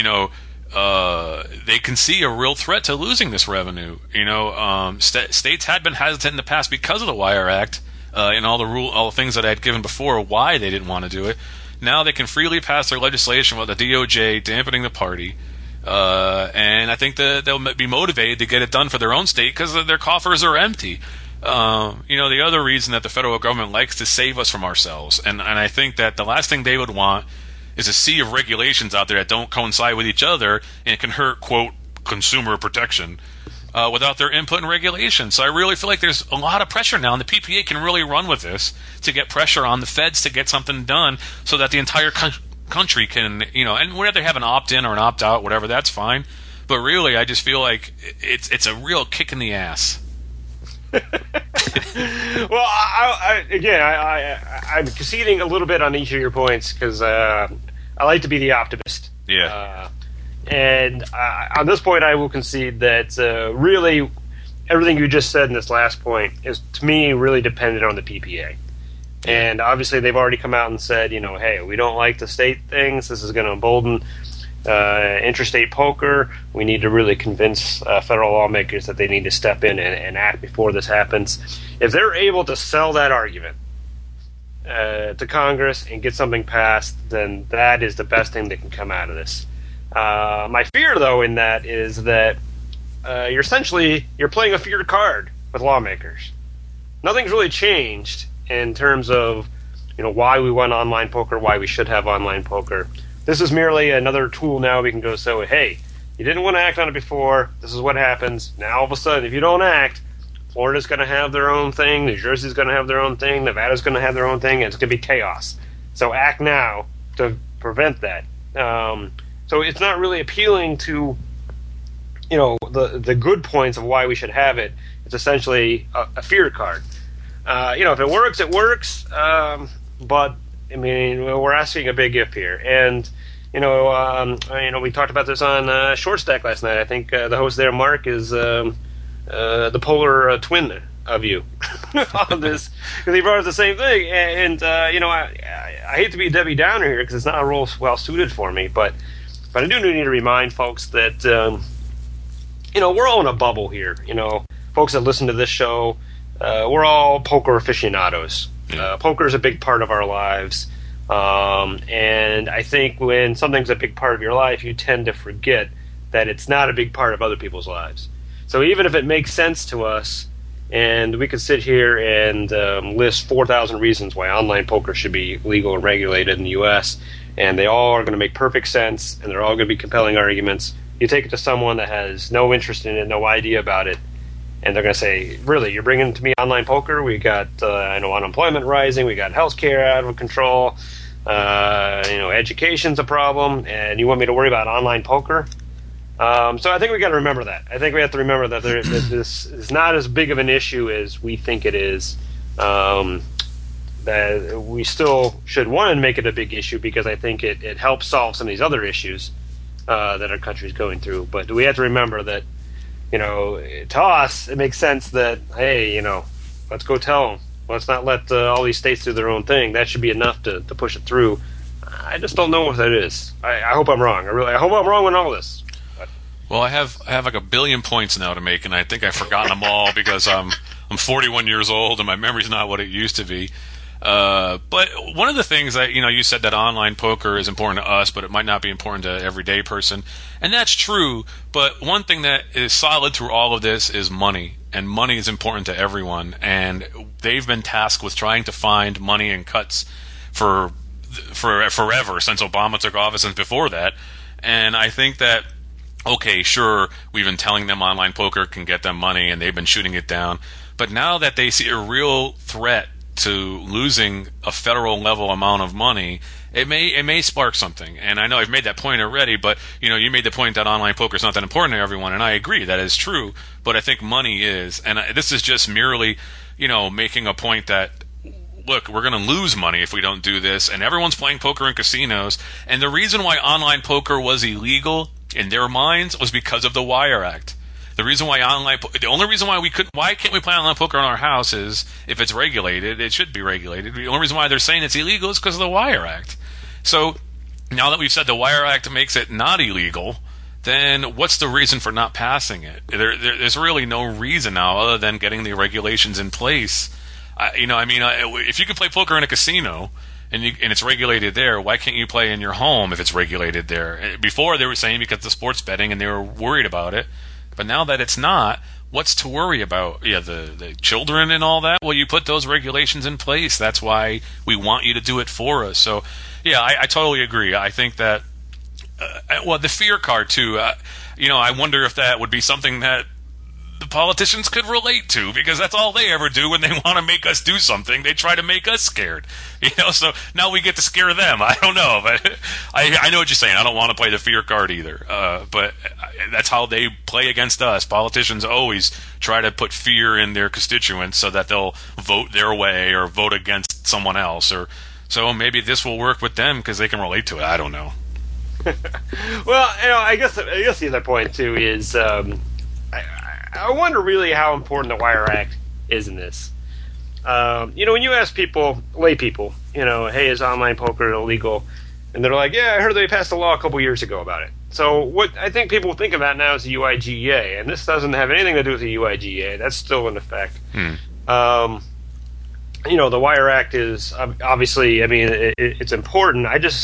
they can see a real threat to losing this revenue. States had been hesitant in the past because of the Wire Act. And all the things that I had given before, why they didn't want to do it. Now they can freely pass their legislation with the DOJ dampening the party, and I think that they'll be motivated to get it done for their own state because their coffers are empty. The other reason that the federal government likes to save us from ourselves, and I think that the last thing they would want is a sea of regulations out there that don't coincide with each other and can hurt, quote, consumer protection. Without their input and regulation. So I really feel like there's a lot of pressure now, and the PPA can really run with this to get pressure on the feds to get something done so that the entire country can, and whether they have an opt-in or an opt-out, whatever, that's fine. But really, I just feel like it's a real kick in the ass. Well, I'm conceding a little bit on each of your points because I like to be the optimist. Yeah. And on this point, I will concede that really everything you just said in this last point is, to me, really dependent on the PPA. And obviously, they've already come out and said, hey, we don't like the state things. This is going to embolden interstate poker. We need to really convince federal lawmakers that they need to step in and act before this happens. If they're able to sell that argument to Congress and get something passed, then that is the best thing that can come out of this. My fear, though, in that is that you're playing a fear card with lawmakers. Nothing's really changed in terms of why we want online poker, why we should have online poker. This is merely another tool now we can go say, hey, you didn't want to act on it before. This is what happens. Now all of a sudden, if you don't act, Florida's going to have their own thing, New Jersey's going to have their own thing, Nevada's going to have their own thing, and it's going to be chaos. So act now to prevent that. So it's not really appealing to, the good points of why we should have it. It's essentially a fear card. If it works, it works. But I mean, we're asking a big if here, and we talked about this on Short Stack last night. I think the host there, Mark, is the polar twin of you on this, because he brought up the same thing. And I hate to be Debbie Downer here because it's not a role well suited for me, but I do need to remind folks that, we're all in a bubble here. Folks that listen to this show, we're all poker aficionados. Poker is a big part of our lives. And I think when something's a big part of your life, you tend to forget that it's not a big part of other people's lives. So even if it makes sense to us, and we could sit here and list 4,000 reasons why online poker should be legal and regulated in the U.S., and they all are going to make perfect sense, and they're all going to be compelling arguments. You take it to someone that has no interest in it, no idea about it, and they're going to say, really, you're bringing to me online poker? We got unemployment rising, we got healthcare out of control, education's a problem, and you want me to worry about online poker? So I think we got to remember that. I think we have to remember that that this is not as big of an issue as we think it is. That we still should want to make it a big issue because I think it helps solve some of these other issues that our country is going through. But we have to remember that, to us, it makes sense that, hey, let's go tell them. Let's not let all these states do their own thing. That should be enough to push it through. I just don't know if that is. I hope I'm wrong. I hope I'm wrong on all this. Well, I have like a billion points now to make, and I think I've forgotten them all because I'm 41 years old and my memory's not what it used to be. But one of the things that, you said that online poker is important to us, but it might not be important to everyday person. And that's true. But one thing that is solid through all of this is money. and money is important to everyone, and they've been tasked with trying to find money and cuts for forever, since Obama took office and before that. And I think that, okay, sure, we've been telling them online poker can get them money, and they've been shooting it down. But now that they see a real threat to losing a federal level amount of money, it may spark something. And I know I've made that point already, but you made the point that online poker is not that important to everyone, and I agree that is true. But I think money is, and this is just merely, making a point that, look, we're going to lose money if we don't do this, and everyone's playing poker in casinos. And the reason why online poker was illegal in their minds was because of the Wire Act. The only reason why can't we play online poker in our house is if it's regulated. It should be regulated. The only reason why they're saying it's illegal is because of the Wire Act. So now that we've said the Wire Act makes it not illegal, then what's the reason for not passing it? There's really no reason now other than getting the regulations in place. If you can play poker in a casino and it's regulated there, why can't you play in your home if it's regulated there? Before they were saying because of sports betting and they were worried about it. But now that it's not, what's to worry about? Yeah, the children and all that? Well, you put those regulations in place. That's why we want you to do it for us. So, yeah, I totally agree. I think that, the fear card, too, I wonder if that would be something that the politicians could relate to, because that's all they ever do when they want to make us do something. They try to make us scared, so now we get to scare them. I don't know, but I know what you're saying. I don't want to play the fear card either, but that's how they play against us. Politicians always try to put fear in their constituents so that they'll vote their way or vote against someone else, or so maybe this will work with them because they can relate to it. I don't know. Well, I guess the other point too is I wonder really how important the Wire Act is in this. When you ask people, lay people, hey, is online poker illegal? And they're like, yeah, I heard they passed a law a couple years ago about it. So what I think people think about now is the UIGA, and this doesn't have anything to do with the UIGA. That's still in effect. The Wire Act is obviously, it's important.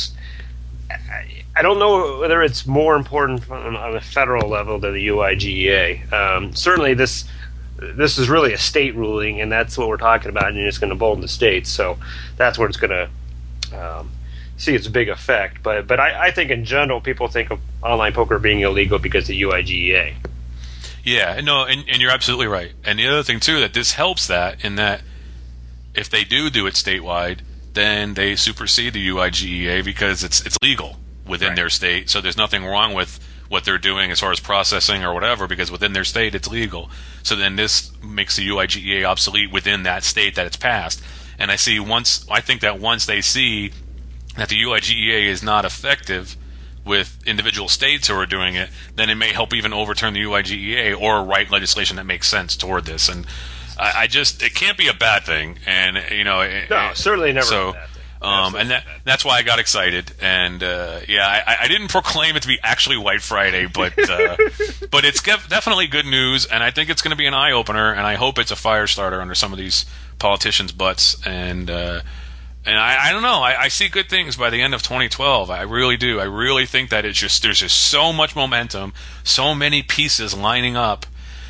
I don't know whether it's more important on a federal level than the UIGA. Certainly, this is really a state ruling, and that's what we're talking about, and it's going to embolden the states. So that's where it's going to see its big effect. But I think in general, people think of online poker being illegal because of UIGA. Yeah, no, and you're absolutely right. And the other thing too, that this helps that in that if they do it statewide, then they supersede the UIGA because it's legal within their state, so there's nothing wrong with what they're doing as far as processing or whatever, because within their state it's legal. So then this makes the UIGA obsolete within that state that it's passed. And I think that once they see that the UIGA is not effective with individual states who are doing it, then it may help even overturn the UIGA or write legislation that makes sense toward this. And it can't be a bad thing. And no, certainly never a bad thing. That's why I got excited, and I didn't proclaim it to be actually White Friday, but it's definitely good news, and I think it's going to be an eye opener, and I hope it's a fire starter under some of these politicians' butts, and I don't know, I see good things by the end of 2012. I really do. I really think that there's just so much momentum, so many pieces lining up.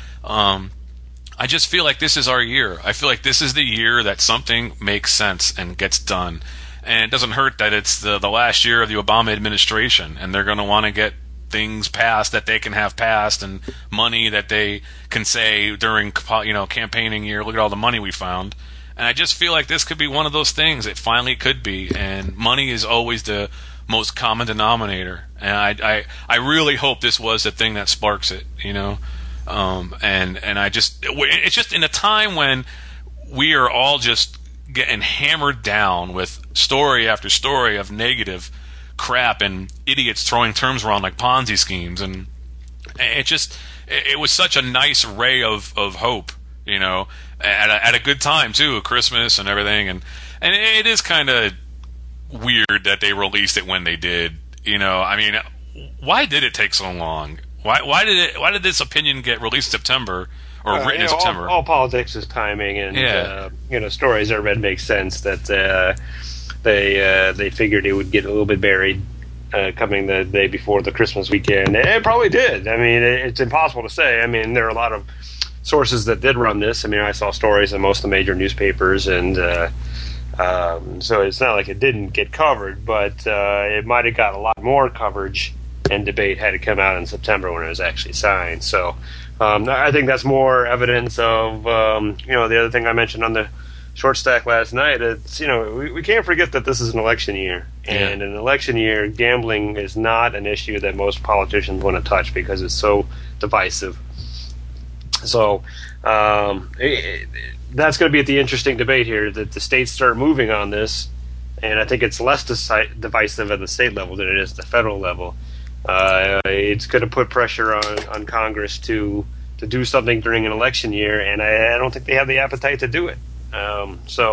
I just feel like this is our year. I feel like this is the year that something makes sense and gets done. And it doesn't hurt that it's the last year of the Obama administration, and they're going to want to get things passed that they can have passed, and money that they can say during campaigning year, look at all the money we found. And I just feel like this could be one of those things. It finally could be. And money is always the most common denominator. And I really hope this was the thing that sparks it, and it's just in a time when we are all just getting hammered down with story after story of negative crap and idiots throwing terms around like Ponzi schemes, and it was such a nice ray of hope, at a good time too, Christmas and everything, and it is kind of weird that they released it when they did. Why did it take so long? Why did this opinion get released in September or written in September? All politics is timing, and stories I read make sense that they figured it would get a little bit buried coming the day before the Christmas weekend. It probably did. It's impossible to say. There are a lot of sources that did run this. I mean, I saw stories in most of the major newspapers, and so it's not like it didn't get covered, but it might have got a lot more coverage and debate had it come out in September when it was actually signed. So I think that's more evidence of the other thing I mentioned on the short stack last night. It's we can't forget that this is an election year, and in an election year, gambling is not an issue that most politicians want to touch because it's so divisive. So that's going to be the interesting debate here, that the states start moving on this, and I think it's less divisive at the state level than it is at the federal level. It's going to put pressure on Congress to do something during an election year, and I don't think they have the appetite to do it. I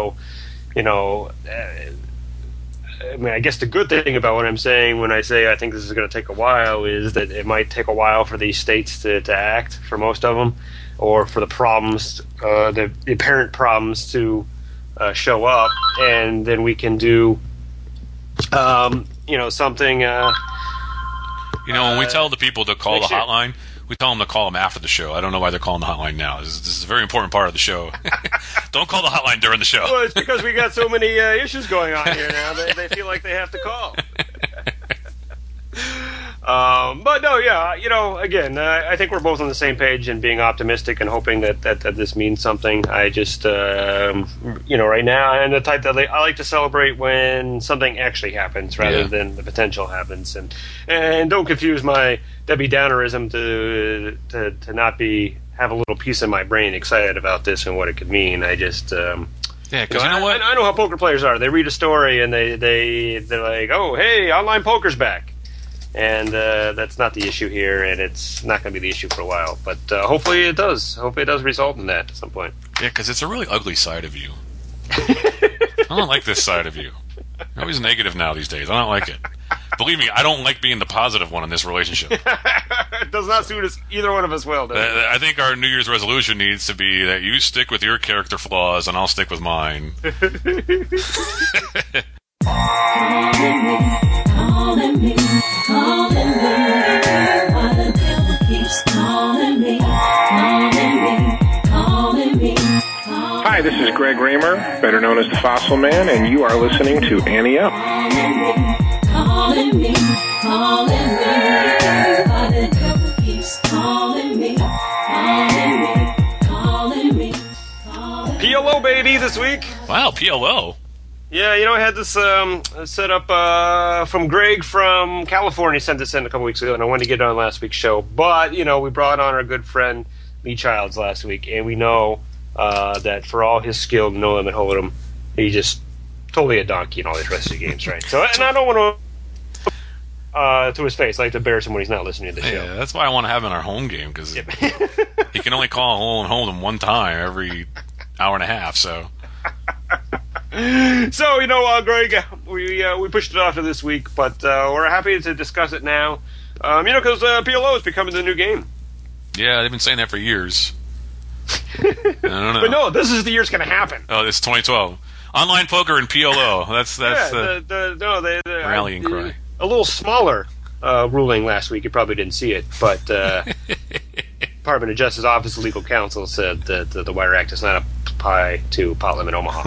mean, I guess the good thing about what I'm saying when I say I think this is going to take a while is that it might take a while for these states to act, for most of them, or for the problems, the apparent problems to show up, and then we can do, something. When we tell the people to call the hotline, we tell them to call them after the show. I don't know why they're calling the hotline now. This is a very important part of the show. Don't call the hotline during the show. Well, it's because we got so many issues going on here now. They feel like they have to call. But no, yeah, again, I think we're both on the same page and being optimistic and hoping that this means something. I just, right now, I'm the type that I like to celebrate when something actually happens rather than the potential happens. And don't confuse my Debbie Downerism to not have a little piece of my brain excited about this and what it could mean. I just, because you know what? I know how poker players are. They read a story and they're like, oh, hey, online poker's back. And that's not the issue here, and it's not going to be the issue for a while. But hopefully it does. Hopefully it does result in that at some point. Yeah, because it's a really ugly side of you. I don't like this side of you. You're always negative now these days. I don't like it. Believe me, I don't like being the positive one in this relationship. It does not suit us, either one of us well, does it? I think our New Year's resolution needs to be that you stick with your character flaws, and I'll stick with mine. Calling me, why the devil keeps calling me. Hi, this is Greg Raymer, better known as the Fossil Man, and you are listening to Annie Up. Calling me, why the devil keeps calling me. PLO, baby, this week. Wow, PLO. Yeah, I had this set up from Greg from California. Sent this in a couple weeks ago, and I wanted to get it on last week's show. But, we brought on our good friend Lee Childs last week, and we know that for all his skill in No Limit Hold'em, he's just totally a donkey in all the rest of the games, right? So, and I don't want to his face. I like to embarrass him when he's not listening to the show. Yeah, that's why I want to have him in our home game, because he can only call Hold'em one time every hour and a half, so... So, Greg, we pushed it off to this week, but we're happy to discuss it now. Because PLO is becoming the new game. Yeah, they've been saying that for years. I don't know. But no, this is the year it's going to happen. Oh, it's 2012. Online poker and PLO. That's the rallying cry. A little smaller ruling last week. You probably didn't see it, but Department of Justice Office of Legal Counsel said that the Wire Act does not apply to Pot Limit Omaha.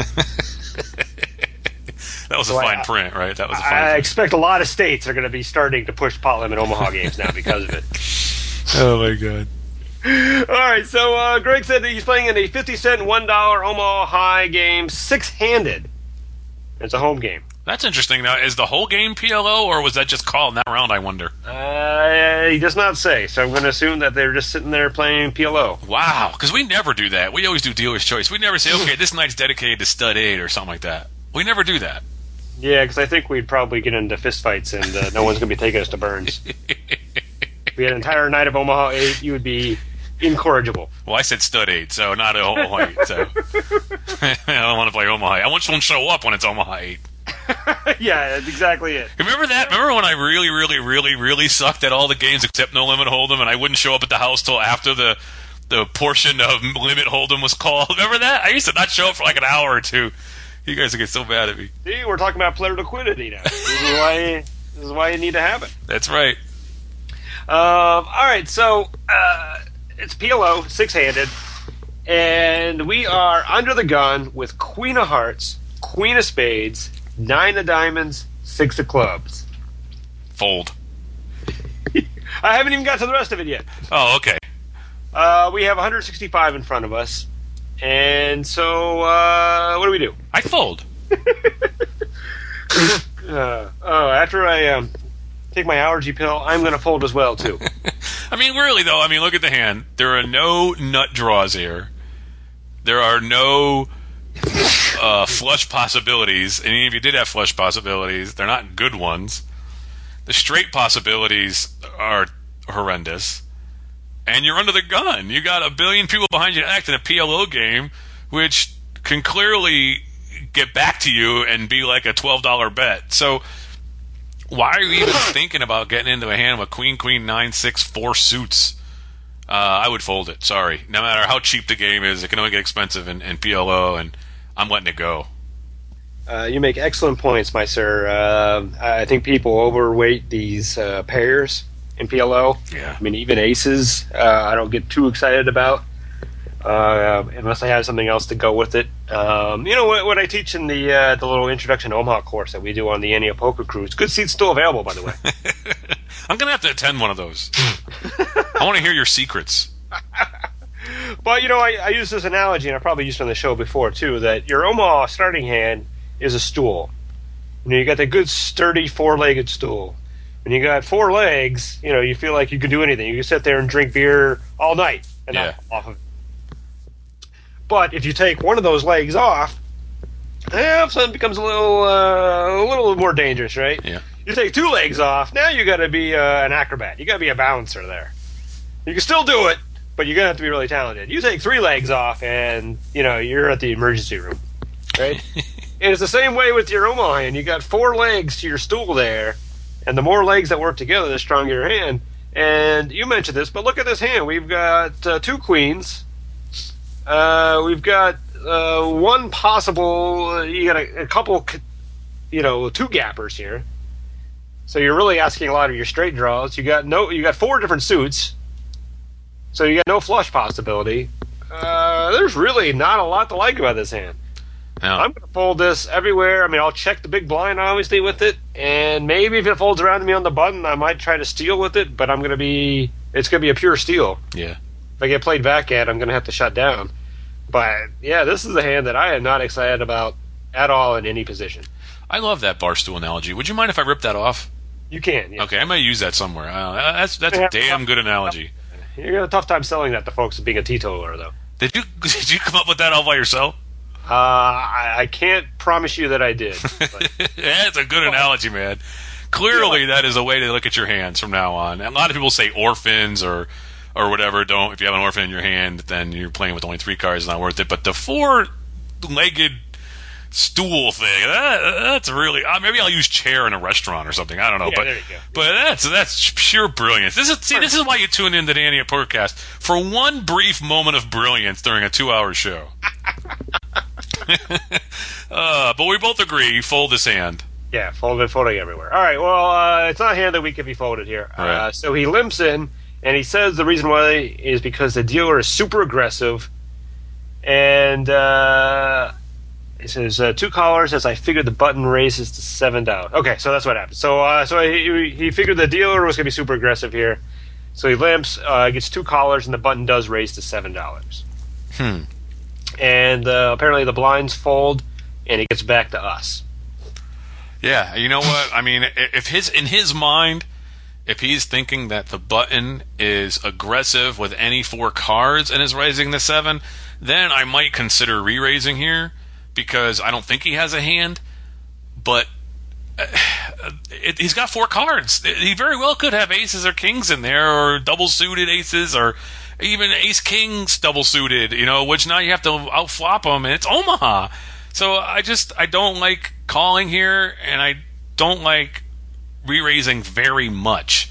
That was a fine print, right? That was a fine I print. expect a lot of states are going to be starting to push Pot Limit Omaha games now because of it. Oh, my God. All right, so Greg said that he's playing in a 50-cent, $1 Omaha High game, six-handed. It's a home game. That's interesting. Now, is the whole game PLO, or was that just called in that round, I wonder? He does not say, so I'm going to assume that they're just sitting there playing PLO. Wow, because we never do that. We always do dealer's choice. We never say, okay, this night's dedicated to stud 8 or something like that. We never do that. Yeah, because I think we'd probably get into fistfights, and no one's going to be taking us to Burns. If we had an entire night of Omaha 8, you would be incorrigible. Well, I said stud 8, so not Omaha 8. So I don't want to play Omaha 8. I want someone to show up when it's Omaha 8. Yeah, that's exactly it. Remember that? Remember when I really, really, really, really sucked at all the games except No Limit Hold'em, and I wouldn't show up at the house till after the portion of Limit Hold'em was called? Remember that? I used to not show up for like an hour or two. You guys would get so bad at me. See, we're talking about player liquidity now. This is why you need to have it. That's right. All right, so it's PLO, six-handed. And we are under the gun with Queen of Hearts, Queen of Spades, 9 of Diamonds, 6 of Clubs. Fold. I haven't even got to the rest of it yet. Oh, okay. We have 165 in front of us. And so, what do we do? I fold. After I take my allergy pill, I'm going to fold as well, too. I mean, really, though, look at the hand. There are no nut draws here. There are no flush possibilities. And even if you did have flush possibilities, they're not good ones. The straight possibilities are horrendous. And you're under the gun. You got a billion people behind you to act in a PLO game, which can clearly get back to you and be like a $12 bet. So why are you even thinking about getting into a hand with queen, 9, 6, 4 suits? I would fold it. Sorry. No matter how cheap the game is, it can only get expensive in PLO, and I'm letting it go. You make excellent points, my sir. I think people overweight these pairs in PLO. Yeah. I mean, even aces, I don't get too excited about unless I have something else to go with it. You know what I teach in the little introduction to Omaha course that we do on the Ania Poker Cruise. Good seats still available, by the way. I'm going to have to attend one of those. I want to hear your secrets. But, you know, I use this analogy, and I probably used it on the show before, too, that your Omaha starting hand is a stool. You know, you got that good, sturdy, 4-legged stool. When you got 4 legs, you know, you feel like you can do anything. You can sit there and drink beer all night and not come off of it. But if you take one of those legs off, something becomes a little more dangerous, right? Yeah. You take 2 legs off, now you got to be an acrobat. You got to be a bouncer there. You can still do it, but you're gonna have to be really talented. You take 3 legs off, and you know you're at the emergency room, right? And it's the same way with your Omaha hand. You got 4 legs to your stool there, and the more legs that work together, the stronger your hand. And you mentioned this, but look at this hand. We've got 2 queens. We've got 1 possible. You got a couple, 2 gappers here. So you're really asking a lot of your straight draws. You got 4 different suits. So you got no flush possibility. There's really not a lot to like about this hand. No. I'm going to fold this everywhere. I mean, I'll check the big blind, obviously, with it. And maybe if it folds around to me on the button, I might try to steal with it. But it's going to be a pure steal. Yeah. If I get played back at, I'm going to have to shut down. But, yeah, this is a hand that I am not excited about at all in any position. I love that barstool analogy. Would you mind if I rip that off? You can, yeah. Okay, I might use that somewhere. That's a damn good analogy. You're going to have a tough time selling that to folks being a teetotaler, though. Did you come up with that all by yourself? I can't promise you that I did. But. That's a good analogy, man. Clearly, that is a way to look at your hands from now on. And a lot of people say orphans or whatever. Don't. If you have an orphan in your hand, then you're playing with only 3 cards. It's not worth it. But the 4-legged stool thing, that's really. Maybe I'll use chair in a restaurant or something. I don't know. Yeah, but there you go. But that's pure brilliance. This is why you tune in to the Ania Podcast for one brief moment of brilliance during a 2-hour show. But we both agree, fold this hand. Yeah, folding everywhere. All right, well, it's not a hand that we can be folded here. Right. So he limps in, and he says the reason why is because the dealer is super aggressive, and he says 2 callers as I figured the button raises to $7. Okay, so that's what happened. So he figured the dealer was going to be super aggressive here, so he limps, gets 2 callers, and the button does raise to $7. And apparently the blinds fold, and he gets back to us. Yeah, you know what? I mean, in his mind, if he's thinking that the button is aggressive with any 4 cards and is raising the 7, then I might consider re-raising here because I don't think he has a hand. But he's got 4 cards. He very well could have aces or kings in there, or double-suited aces, or even ace-kings double-suited, which now you have to outflop them, and it's Omaha. So I don't like calling here, and I don't like re-raising very much.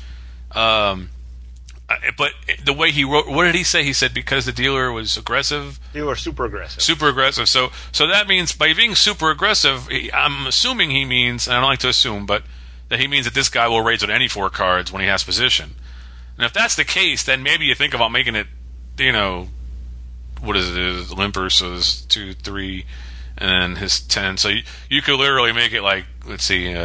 But the way he wrote, what did he say? He said because the dealer was aggressive? Dealer super aggressive. Super aggressive. So that means by being super aggressive, I'm assuming he means, and I don't like to assume, but that he means that this guy will raise with any 4 cards when he has position. And if that's the case, then maybe you think about making it, what is it? His limper, so there's 2, 3, and then his 10. So you could literally make it like, let's see,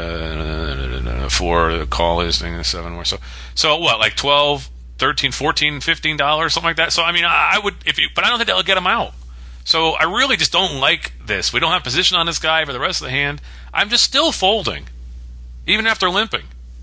4 to call his thing, 7 more. So what, like 12, 13, 14, $15, something like that. So I mean, I would but I don't think that'll get him out. So I really just don't like this. We don't have position on this guy for the rest of the hand. I'm just still folding, even after limping.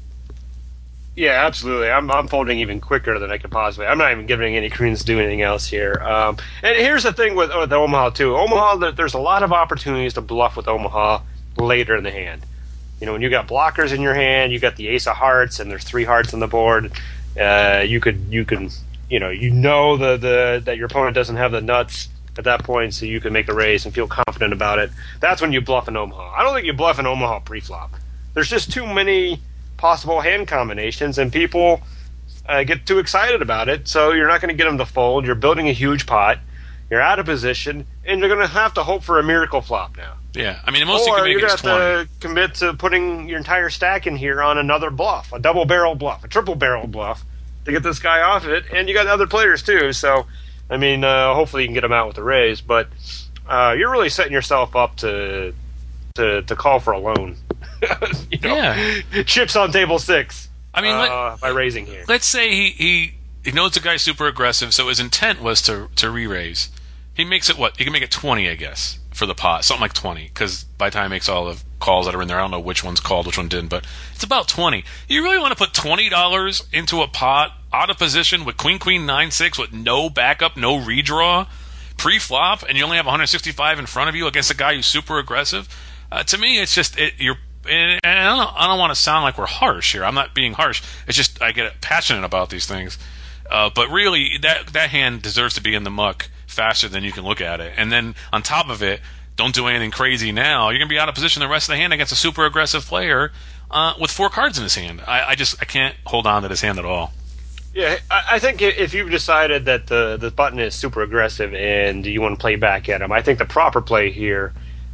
Yeah, absolutely. I'm folding even quicker than I could possibly. I'm not even giving any queens to do anything else here. And here's the thing with Omaha too. Omaha, there's a lot of opportunities to bluff with Omaha later in the hand. You know, when you got blockers in your hand, you got the ace of hearts, and there's 3 hearts on the board. You can that your opponent doesn't have the nuts at that point, so you can make a raise and feel confident about it. That's when you bluff an Omaha. I don't think you bluff an Omaha pre-flop. There's just too many possible hand combinations, and people get too excited about it, so you're not going to get them to fold. You're building a huge pot. You're out of position, and you're going to have to hope for a miracle flop now. Yeah, I mean, the most you can make is 20. Or you're going to have to commit to putting your entire stack in here on another bluff, a double-barrel bluff, a triple-barrel bluff, to get this guy off it, and you got other players too, so, I mean, hopefully you can get him out with a raise, but you're really setting yourself up to call for a loan. You know, yeah. Chips on table 6. I mean, by raising here. Let's say he knows the guy's super aggressive, so his intent was to re-raise. He makes it what? He can make it 20, I guess, for the pot. Something like 20, because by the time he makes all the calls that are in there, I don't know which one's called, which one didn't, but it's about 20. You really want to put $20 into a pot, out of position, with queen, 9-6, with no backup, no redraw, pre-flop, and you only have 165 in front of you against a guy who's super aggressive? To me, it's just, and I don't want to sound like we're harsh here. I'm not being harsh. It's just I get passionate about these things. But really, that hand deserves to be in the muck faster than you can look at it. And then on top of it, don't do anything crazy now. You're going to be out of position the rest of the hand against a super aggressive player with 4 cards in his hand. I can't hold on to this hand at all. Yeah, I think if you've decided that the button is super aggressive and you want to play back at him, I think the proper play here,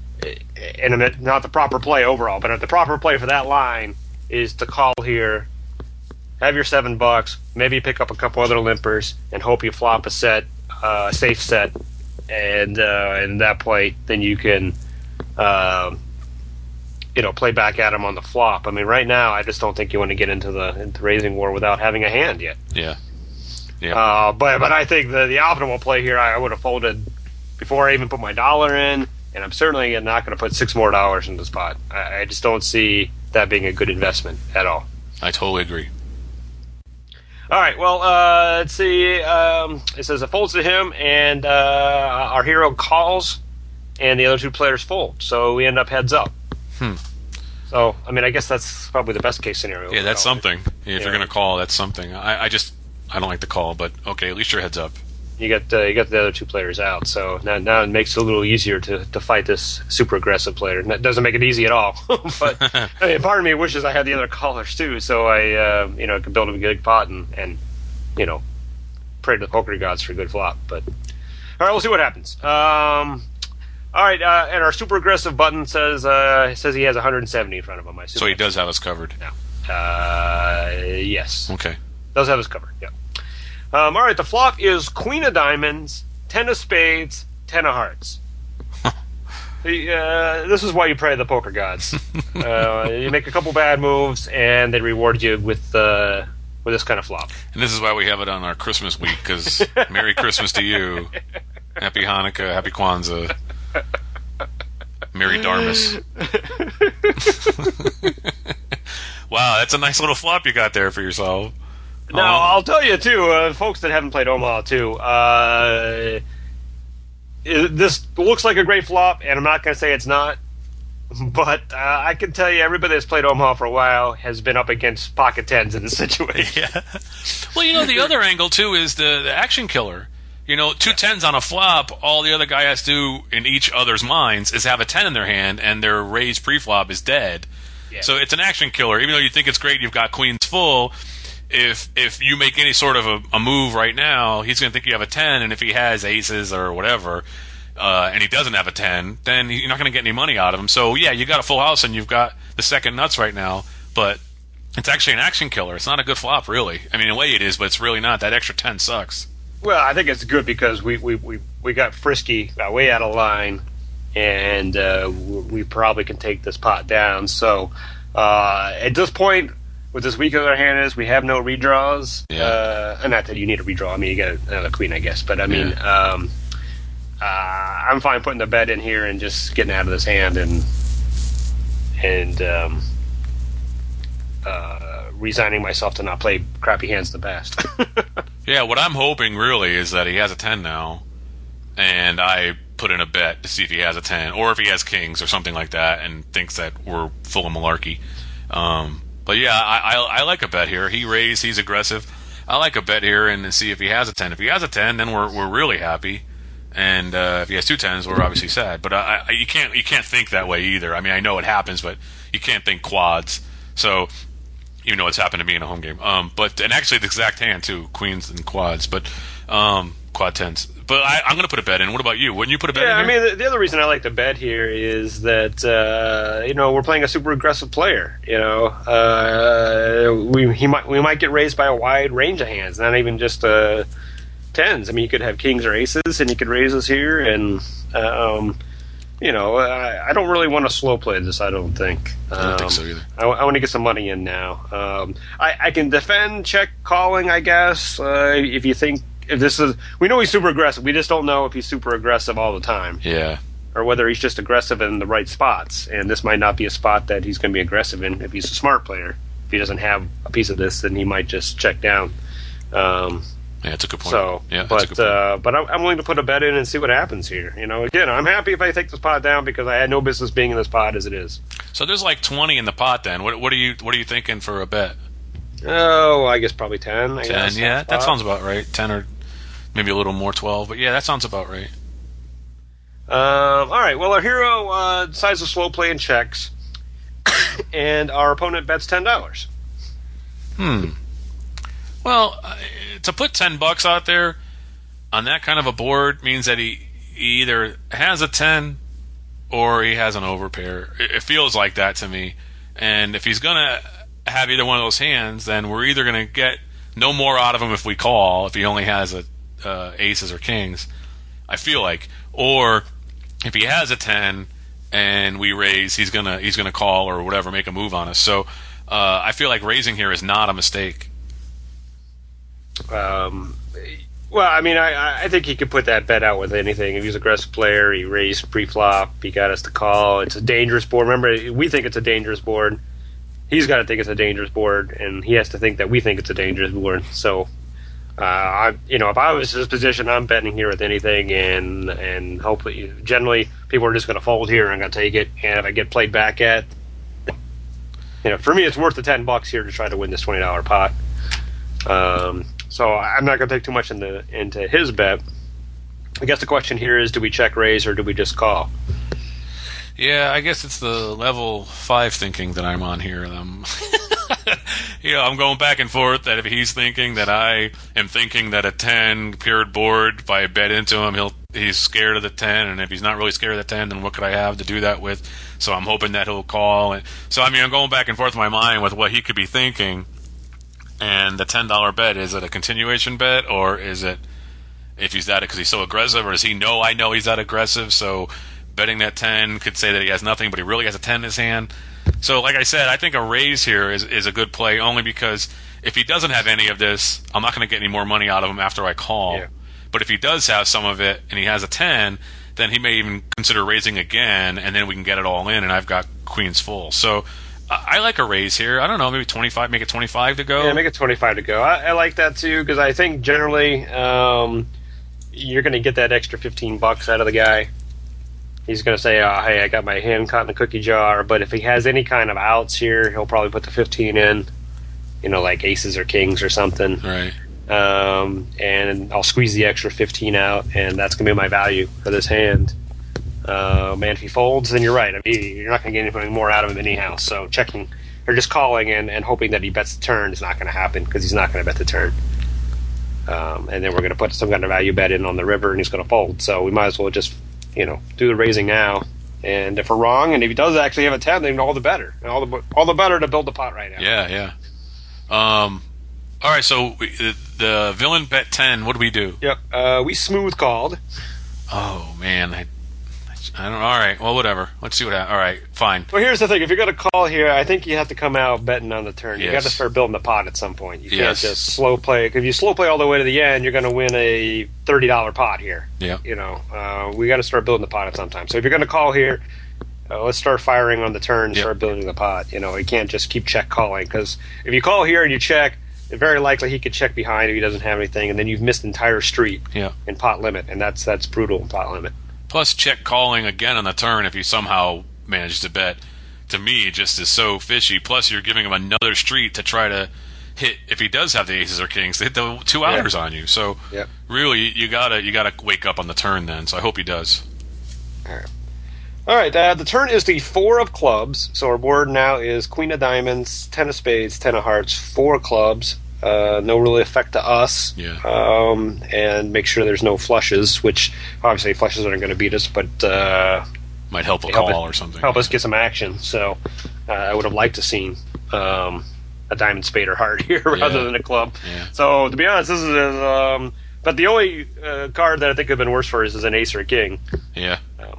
and not the proper play overall, but the proper play for that line is to call here, have your $7, maybe pick up a couple other limpers, and hope you flop a safe set, and in that play, then you can, play back at him on the flop. I mean, right now, I just don't think you want to get into raising war without having a hand yet. Yeah. But I think the optimal play here, I would have folded before I even put my dollar in. And I'm certainly not going to put $6 more in this pot. I just don't see that being a good investment at all. I totally agree. All right, well, let's see. It says it folds to him, and our hero calls, and the other 2 players fold. So we end up heads up. So, I mean, I guess that's probably the best case scenario. Yeah, that's something. If you're going to call, that's something. I don't like the call, but okay, at least you're heads up. You got the other 2 players out, so now it makes it a little easier to fight this super aggressive player. And that doesn't make it easy at all. But I mean, part of me wishes I had the other callers too, so I could build a good pot and pray to the poker gods for a good flop. But all right, we'll see what happens. All right, and our super aggressive button says he has 170 in front of him. So he does have us covered. No. Yes. Okay. Does have us covered. Yeah. All right, the flop is Queen of Diamonds, 10 of Spades, 10 of Hearts. This is why you pray to the poker gods. You make a couple bad moves, and they reward you with this kind of flop. And this is why we have it on our Christmas week, because Merry Christmas to you. Happy Hanukkah, Happy Kwanzaa. Merry Darmus. Wow, that's a nice little flop you got there for yourself. Now, I'll tell you, too, folks that haven't played Omaha, too, this looks like a great flop, and I'm not going to say it's not, but I can tell you everybody that's played Omaha for a while has been up against pocket tens in this situation. Yeah. Well, the other angle, too, is the action killer. 2 10s on a flop, all the other guy has to do in each other's minds is have a 10 in their hand, and their raised pre-flop is dead. Yeah. So it's an action killer. Even though you think it's great, you've got queens full. If you make any sort of a move right now, he's going to think you have a 10, and if he has aces or whatever, and he doesn't have a 10, then you're not going to get any money out of him. So, yeah, you got a full house, and you've got the second nuts right now, but it's actually an action killer. It's not a good flop, really. I mean, in a way it is, but it's really not. That extra 10 sucks. Well, I think it's good because we we got frisky, got way out of line, and we probably can take this pot down. So at this point, with as weak as our hand is, we have no redraws. Yeah. Not that you need a redraw. I mean, you get another queen, I guess. But I mean, I'm fine putting the bet in here and just getting out of this hand and resigning myself to not play crappy hands the best. Yeah, what I'm hoping really is that he has a 10 now, and I put in a bet to see if he has a 10, or if he has kings or something like that, and thinks that we're full of malarkey. But yeah, I like a bet here. He raised, he's aggressive. I like a bet here and see if he has a 10. If he has a 10, then we're really happy. And if he has two 10s, we're obviously sad. But you can't think that way either. I mean, I know it happens, but you can't think quads. So even though it's happened to me in a home game. And actually the exact hand too, queens and quads, but quad 10s. But I'm going to put a bet in. What about you? Wouldn't you put a bet in? Yeah, I here? mean, the other reason I like to bet here is that we're playing a super aggressive player. We might get raised by a wide range of hands, not even just tens. I mean, you could have kings or aces, and you could raise us here, and I don't really want to slow play this. I don't think. I don't think so either. I want to get some money in now. I can defend check calling, I guess. If you think. If this is, we know he's super aggressive. We just don't know if he's super aggressive all the time. Yeah. Or whether he's just aggressive in the right spots. And this might not be a spot that he's going to be aggressive in if he's a smart player. If he doesn't have a piece of this, then he might just check down. Yeah, that's a good point. So, yeah, that's a good point. but I'm willing to put a bet in and see what happens here. Again, I'm happy if I take this pot down because I had no business being in this pot as it is. So there's like 20 in the pot. Then what are you thinking for a bet? Oh, I guess probably 10. 10, yeah, that sounds about right. 10 or maybe a little more, 12. But yeah, that sounds about right. All right. Well, our hero decides to slow play and checks, and our opponent bets $10. Well, to put $10 out there on that kind of a board means that he either has a 10 or he has an overpair. It feels like that to me. And if he's gonna have either one of those hands, then we're either going to get no more out of him if we call, if he only has aces or kings, I feel like, or if he has a 10 and we raise, he's gonna call or whatever, make a move on us. So I feel like raising here is not a mistake. Well, I mean, I think he could put that bet out with anything. If he's an aggressive player, he raised pre-flop, he got us to call. It's a dangerous board. Remember, we think it's a dangerous board. He's got to think it's a dangerous board, and he has to think that we think it's a dangerous board. So, if I was in his position, I'm betting here with anything, and hopefully, generally, people are just going to fold here and I'm going to take it. And if I get played back at, for me, it's worth the $10 here to try to win this $20 pot. So I'm not going to take too much into his bet. I guess the question here is, do we check raise or do we just call? Yeah, I guess it's the level 5 thinking that I'm on here. I'm going back and forth that if he's thinking that I am thinking that a 10 paired board, if I bet into him, he's scared of the 10, and if he's not really scared of the 10, then what could I have to do that with? So I'm hoping that he'll call. And so, I'm going back and forth in my mind with what he could be thinking. And the $10 bet, is it a continuation bet, or is it if he's that because he's so aggressive, or does he know I know he's that aggressive? So betting that 10 could say that he has nothing, but he really has a 10 in his hand. So, like I said, I think a raise here is a good play, only because if he doesn't have any of this, I'm not going to get any more money out of him after I call. Yeah. But if he does have some of it and he has a 10, then he may even consider raising again, and then we can get it all in, and I've got queens full. So I like a raise here. I don't know, maybe 25, make it 25 to go? Yeah, make it 25 to go. I like that too, because I think generally you're going to get that extra $15 out of the guy. He's going to say, hey, I got my hand caught in the cookie jar. But if he has any kind of outs here, he'll probably put the 15 in, like aces or kings or something. Right. And I'll squeeze the extra 15 out, and that's going to be my value for this hand. And if he folds, then you're right. I mean, you're not going to get anything more out of him anyhow. So checking or just calling and hoping that he bets the turn is not going to happen because he's not going to bet the turn. And then we're going to put some kind of value bet in on the river, and he's going to fold. So we might as well just do the raising now. And if we're wrong, and if he does actually have a 10, then all the better. All the better to build the pot right now. Yeah. All right, so the villain bet 10. What do we do? Yep. We smooth called. Oh man, I don't. All right, well, whatever. Let's see what happens. All right, fine. Well, here's the thing: if you're going to call here, I think you have to come out betting on the turn. You Yes. got to start building the pot at some point. You can't Yes. just slow play. If you slow play all the way to the end, you're going to win a $30 pot here. Yeah. You know, we got to start building the pot at some time. So if you're going to call here, let's start firing on the turn and Yep. start building the pot. You know, you can't just keep check calling, because if you call here and you check, it's very likely he could check behind if he doesn't have anything, and then you've missed an entire street Yeah. in pot limit, and that's brutal in pot limit. Plus, check calling again on the turn if you somehow manage to bet, to me, just is so fishy. Plus, you're giving him another street to try to hit, if he does have the aces or kings, to hit the two outers on you. So, Yep. really, you gotta wake up on the turn then. So I hope he does. All right, the turn is the 4 of clubs. So our board now is Queen of Diamonds, 10 of Spades, 10 of Hearts, 4 of clubs. No really effect to us. Yeah. And make sure there's no flushes, which obviously flushes aren't going to beat us, but Might help a help call it- or something. help us get some action. So I would have liked to seen a diamond, spade, or heart here rather than a club. Yeah. So to be honest, this is but the only card that I think could have been worse for us is an ace or a king. Yeah.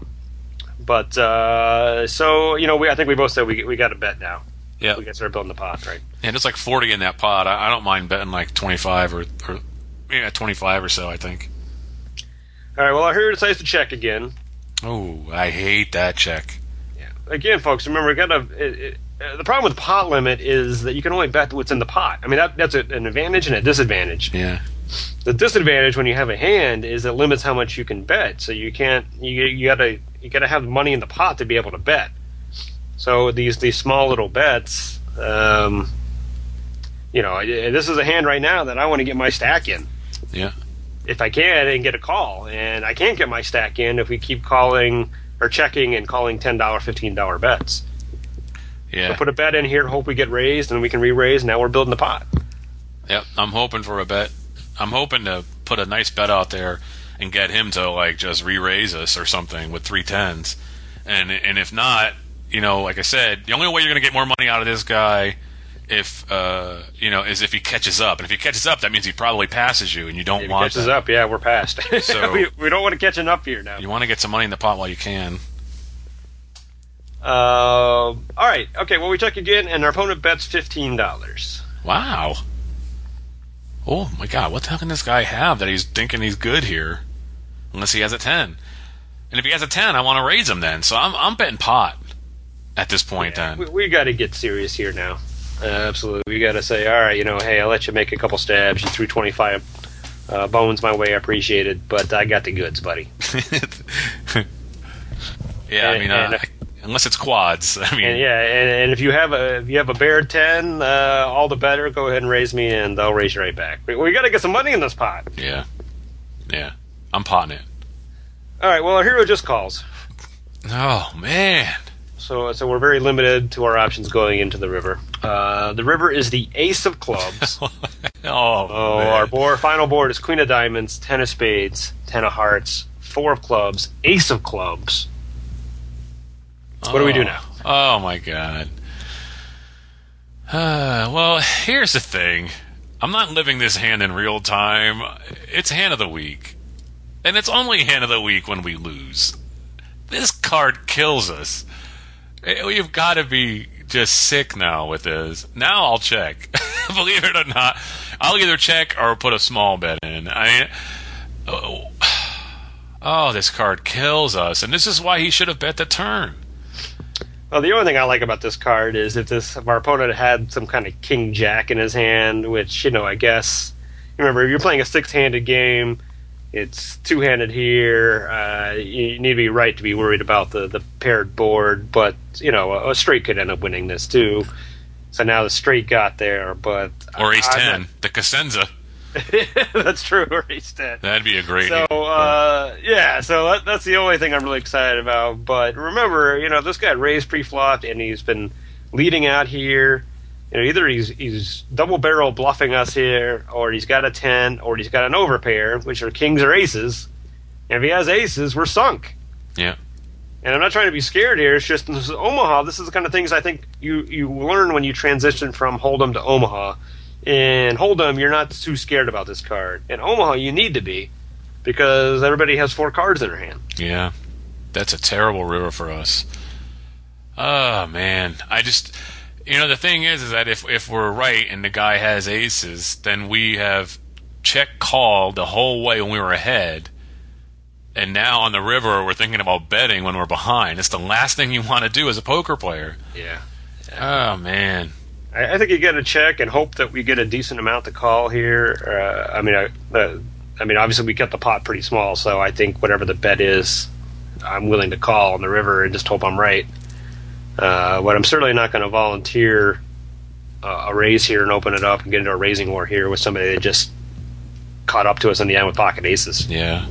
But so you know, I think we both said we got to bet now. Yeah. We got to start building the pot, right? And it's like 40 in that pot. I don't mind betting like 25 or 25 or so, I think. All right. Well, here decides to check again. Oh, I hate that check. Again, folks, remember, we got to. The problem with pot limit is that you can only bet what's in the pot. I mean, that's an advantage and a disadvantage. Yeah. The disadvantage when you have a hand is it limits how much you can bet. So you can't. You gotta have money in the pot to be able to bet. So these small little bets. You know, this is a hand right now that I want to get my stack in. Yeah. If I can, and get a call, and I can't get my stack in if we keep calling or checking and calling $10, $15 bets. Yeah. So put a bet in here, hope we get raised, and we can re-raise. Now we're building the pot. Yep. I'm hoping for a bet. I'm hoping to put a nice bet out there and get him to like just re-raise us or something with 3 10s. And if not, you know, like I said, the only way you're going to get more money out of this guy if is if he catches up. And if he catches up, that means he probably passes you, and you don't If he want catches that. up, yeah, we're past. So- we don't want to catch up here now. You want to get some money in the pot while you can. All right. Okay, well, we check again, and our opponent bets $15. Wow. Oh my God! What the hell can this guy have that he's thinking he's good here? Unless he has a 10. And if he has a 10, I want to raise him then. So I'm betting pot at this point then. We got to get serious here now. Absolutely. We got to say, all right, you know, hey, I'll let you make a couple stabs. You threw 25 bones my way. I appreciate it, but I got the goods, buddy. Yeah, I mean, unless it's quads. I mean, And if you have a bear 10, all the better. Go ahead and raise me, and I'll raise you right back. We got to get some money in this pot. yeah. I'm potting it. All right. Well, our hero just calls, Oh man. so we're very limited to our options going into the river. The river is the ace of clubs. Oh, man. Our final board is Queen of Diamonds, 10 of Spades, 10 of Hearts, 4 of Clubs, Ace of Clubs. What do we do now? Oh my God. Well, here's the thing. I'm not living this hand in real time. It's hand of the week. And it's only hand of the week when we lose. This card kills us. You've got to be just sick now with this. Now I'll check. Believe it or not, I'll either check or put a small bet in. This card kills us. And this is why he should have bet the turn. Well, the only thing I like about this card is if our opponent had some kind of King Jack in his hand, which, I guess, remember, if you're playing a 6-handed game, it's 2-handed here. You need to be right to be worried about the paired board, but, a straight could end up winning this too. So now the straight got there, but... Or ace 10, the Cosenza. That's true, or ace 10. That'd be a great... So, so that's the only thing I'm really excited about. But remember, this guy raised pre-flop, and he's been leading out here. Either he's double barrel bluffing us here, or he's got a 10, or he's got an overpair, which are kings or aces. And if he has aces, we're sunk. Yeah. And I'm not trying to be scared here. It's just this is Omaha. This is the kind of things I think you learn when you transition from Hold'em to Omaha. In Hold'em, you're not too scared about this card. In Omaha, you need to be. because everybody has 4 cards in their hand. Yeah, that's a terrible river for us. Oh man, the thing is that if we're right and the guy has aces, then we have check called the whole way when we were ahead, and now on the river we're thinking about betting when we're behind. It's the last thing you want to do as a poker player. Yeah. Oh man. I think you get a check and hope that we get a decent amount to call here. Obviously we cut the pot pretty small, so I think whatever the bet is, I'm willing to call on the river and just hope I'm right. But I'm certainly not going to volunteer a raise here and open it up and get into a raising war here with somebody that just caught up to us in the end with pocket aces. Yeah.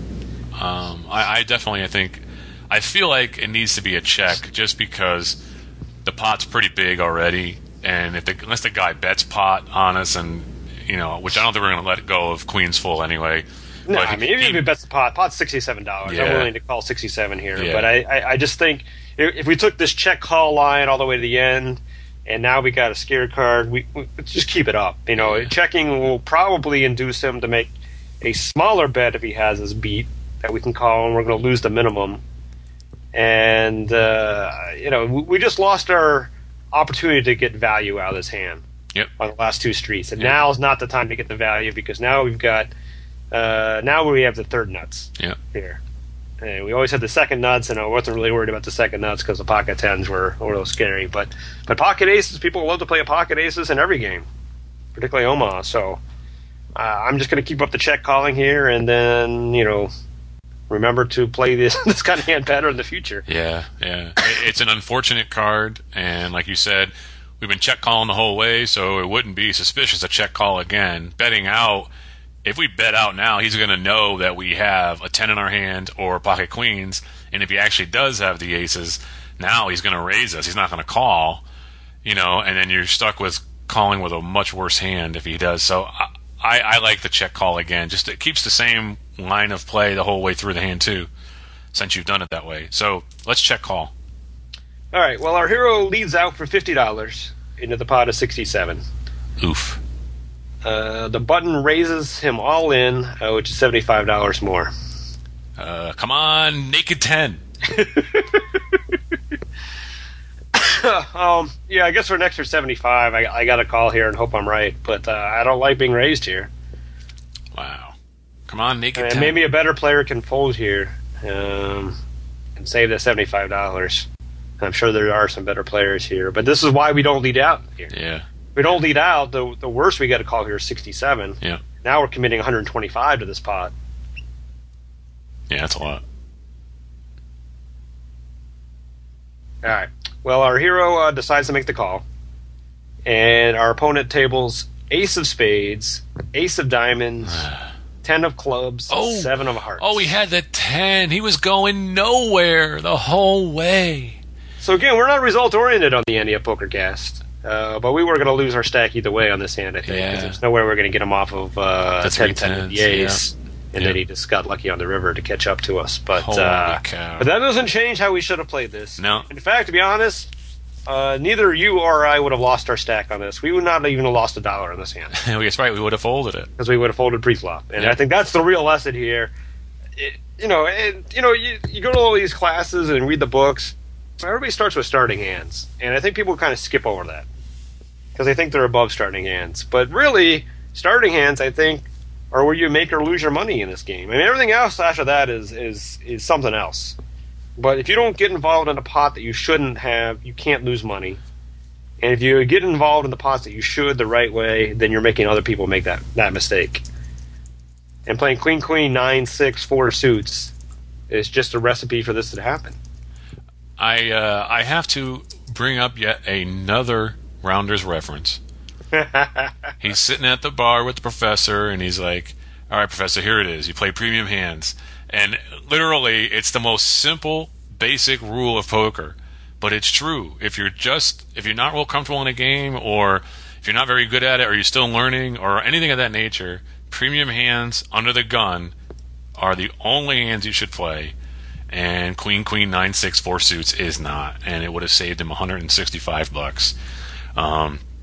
I feel like it needs to be a check just because the pot's pretty big already, and unless the guy bets pot on us, and which I don't think we're going to let go of queens full anyway. No, but even if he bets the pot's $67. Yeah. I'm willing to call 67 here, Yeah. but I just think if we took this check call line all the way to the end, and now we got a scared card, we just keep it up. Checking will probably induce him to make a smaller bet if he has his beat that we can call, and we're going to lose the minimum. And we just lost our opportunity to get value out of this hand. Yep. On the last 2 streets, and Yep. now is not the time to get the value because now we've got now we have the third nuts Yeah. here. And we always had the second nuts, and I wasn't really worried about the second nuts because the pocket tens were a little scary. But pocket aces, people love to play a pocket aces in every game, particularly Omaha. So I'm just going to keep up the check calling here, and then remember to play this kind of hand better in the future. Yeah. It's an unfortunate card, and like you said, we've been check calling the whole way, so it wouldn't be suspicious to check call again. Betting out, if we bet out now, he's going to know that we have a 10 in our hand or pocket queens, and if he actually does have the aces, now he's going to raise us. He's not going to call, and then you're stuck with calling with a much worse hand if he does. So I like the check call again. Just it keeps the same line of play the whole way through the hand too, since you've done it that way. So let's check call. All right. Well, our hero leads out for $50 into the pot of 67. Oof. The button raises him all in, which is $75 more. Come on, naked 10. Yeah, I guess for an extra 75, I got to call here and hope I'm right, but I don't like being raised here. Wow. Come on, naked And 10. maybe a better player can fold here and save that $75. I'm sure there are some better players here, but this is why we don't lead out here. Yeah. If we don't lead out, the worst we got to call here is 67. Yeah. Now we're committing 125 to this pot. Yeah, that's a lot. All right. Well, our hero decides to make the call, and our opponent tables ace of spades, ace of diamonds, 10 of clubs, 7 of hearts. Oh, he had the 10. He was going nowhere the whole way. So again, we're not result-oriented on the Ante Up PokerCast, but we were going to lose our stack either way on this hand, I think. Yeah. 'Cause there's no way we're going to get him off of 10-10 with the ace. And then he just got lucky on the river to catch up to us. But Holy cow. But that doesn't change how we should have played this. No. In fact, to be honest, neither you or I would have lost our stack on this. We would not even have lost $1 on this hand That's right. We would have folded it. because we would have folded pre-flop. And Yeah. I think that's the real lesson here. You go to all these classes and read the books. Everybody starts with starting hands, and I think people kind of skip over that because they think they're above starting hands. But really, starting hands, I think, are where you make or lose your money in this game. I mean, everything else after that is something else. But if you don't get involved in a pot that you shouldn't have, you can't lose money. And if you get involved in the pots that you should the right way, then you're making other people make that mistake. And playing queen, queen, 9, 6, 4 suits is just a recipe for this to happen. I have to bring up yet another Rounders reference. He's sitting at the bar with the professor, and he's like, all right, professor, here it is. You play premium hands. And literally, it's the most simple, basic rule of poker. But it's true. If you're not real comfortable in a game, or if you're not very good at it, or you're still learning, or anything of that nature, premium hands under the gun are the only hands you should play. And queen, queen, 9, 6, 4 suits is not. And it would have saved him $165.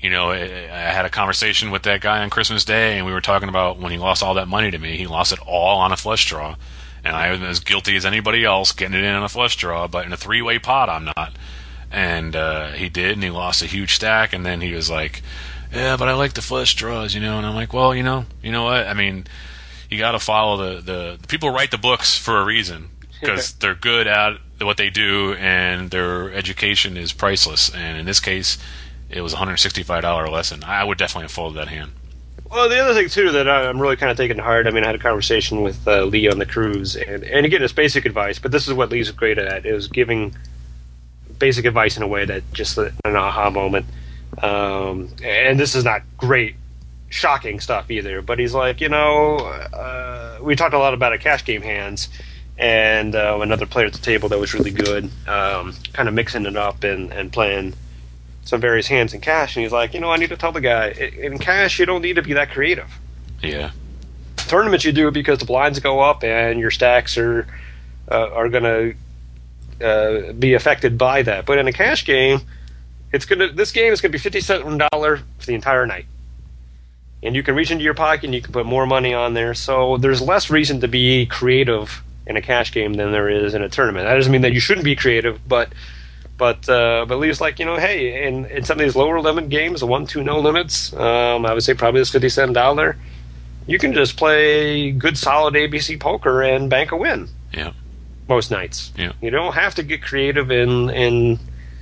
I had a conversation with that guy on Christmas Day, and we were talking about when he lost all that money to me, he lost it all on a flush draw. And I was as guilty as anybody else getting it in on a flush draw, but in a three-way pot, I'm not. And he did, and he lost a huge stack, and then he was like, yeah, but I like the flush draws, And I'm like, well, you know what? I mean, you got to follow the people write the books for a reason, because they're good at what they do, and their education is priceless. And in this case, it was a $165 lesson. I would definitely have folded that hand. Well, the other thing, too, that I'm really kind of taking to heart, I mean, I had a conversation with Lee on the cruise, and again, it's basic advice, but this is what Lee's great at, is giving basic advice in a way that just an aha moment. And this is not great, shocking stuff either, but he's like, we talked a lot about cash game hands, and another player at the table that was really good, kind of mixing it up and playing some various hands in cash, and he's like, I need to tell the guy, in cash, you don't need to be that creative. Yeah. Tournaments, you do it because the blinds go up and your stacks are going to be affected by that. But in a cash game, this game is going to be $57 for the entire night. And you can reach into your pocket and you can put more money on there, so there's less reason to be creative in a cash game than there is in a tournament. That doesn't mean that you shouldn't be creative, but Lee's like, hey, in some of these lower limit games, the 1-2 no limits, I would say probably this $57, you can just play good solid ABC poker and bank a win. Yeah. Most nights. Yeah. You don't have to get creative and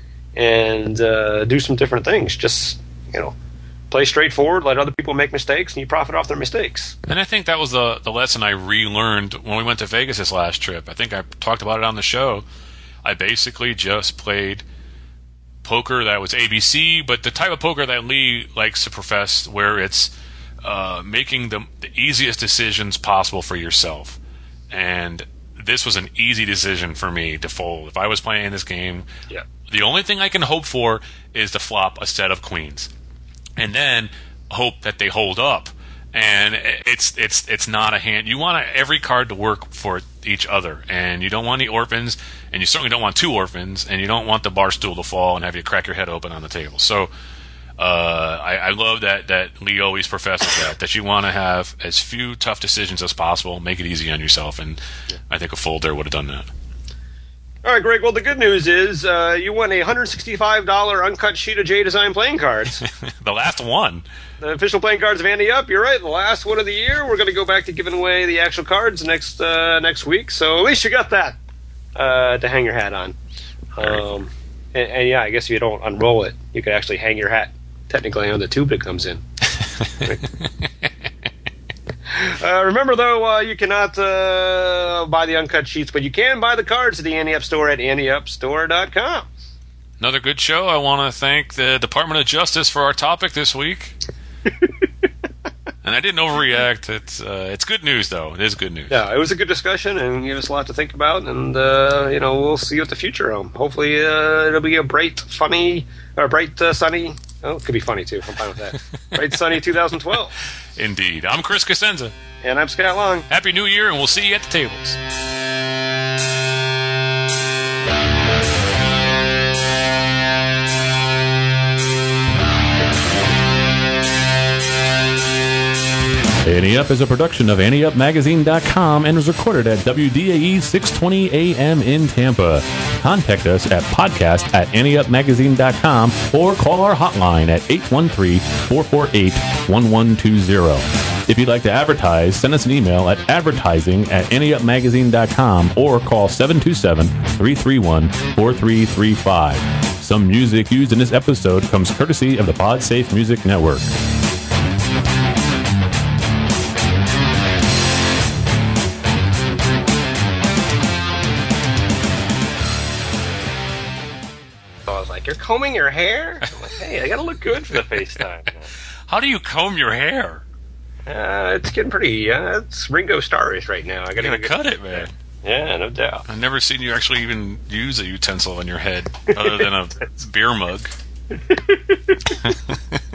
do some different things. Just, play straightforward, let other people make mistakes, and you profit off their mistakes. And I think that was the lesson I relearned when we went to Vegas this last trip. I think I talked about it on the show. I basically just played poker that was ABC, but the type of poker that Lee likes to profess, where it's making the easiest decisions possible for yourself. And this was an easy decision for me to fold. If I was playing this game, the only thing I can hope for is to flop a set of queens, and then hope that they hold up. And it's not a hand. You want every card to work for each other, and you don't want any orphans, and you certainly don't want two orphans, and you don't want the bar stool to fall and have you crack your head open on the table. So I love that Lee always professes that you want to have as few tough decisions as possible, make it easy on yourself, and I think a fold there would have done that. All right, Greg. Well, the good news is you won a $165 uncut sheet of J Design playing cards. The last one. The official playing cards of Ante Up. You're right, the last one of the year. We're going to go back to giving away the actual cards next week. So at least you got that to hang your hat on. And yeah, I guess if you don't unroll it, you could actually hang your hat technically on the tube that comes in. Remember, though, you cannot buy the uncut sheets, but you can buy the cards at the Ante Up store at anteupstore.com. Another good show. I want to thank the Department of Justice for our topic this week. And I didn't overreact. It's good news, though. It is good news. Yeah, it was a good discussion and gave us a lot to think about. And we'll see what the future holds. Hopefully, it'll be a bright, sunny. Oh, it could be funny too. I'm fine with that. Bright, sunny 2012. Indeed. I'm Chris Cosenza. And I'm Scott Long. Happy New Year, and we'll see you at the tables. Ante Up is a production of AnteUpMagazine.com and was recorded at WDAE 620 AM in Tampa. Contact us at podcast@AnteUpMagazine.com or call our hotline at 813-448-1120. If you'd like to advertise, send us an email at advertising@AnteUpMagazine.com or call 727-331-4335. Some music used in this episode comes courtesy of the PodSafe Music Network. You're combing your hair? I'm like, hey, I gotta look good for the FaceTime. How do you comb your hair? It's getting pretty, it's Ringo Starrish right now. I gotta cut it, man. Yeah, no doubt. I've never seen you actually even use a utensil on your head other than a beer mug.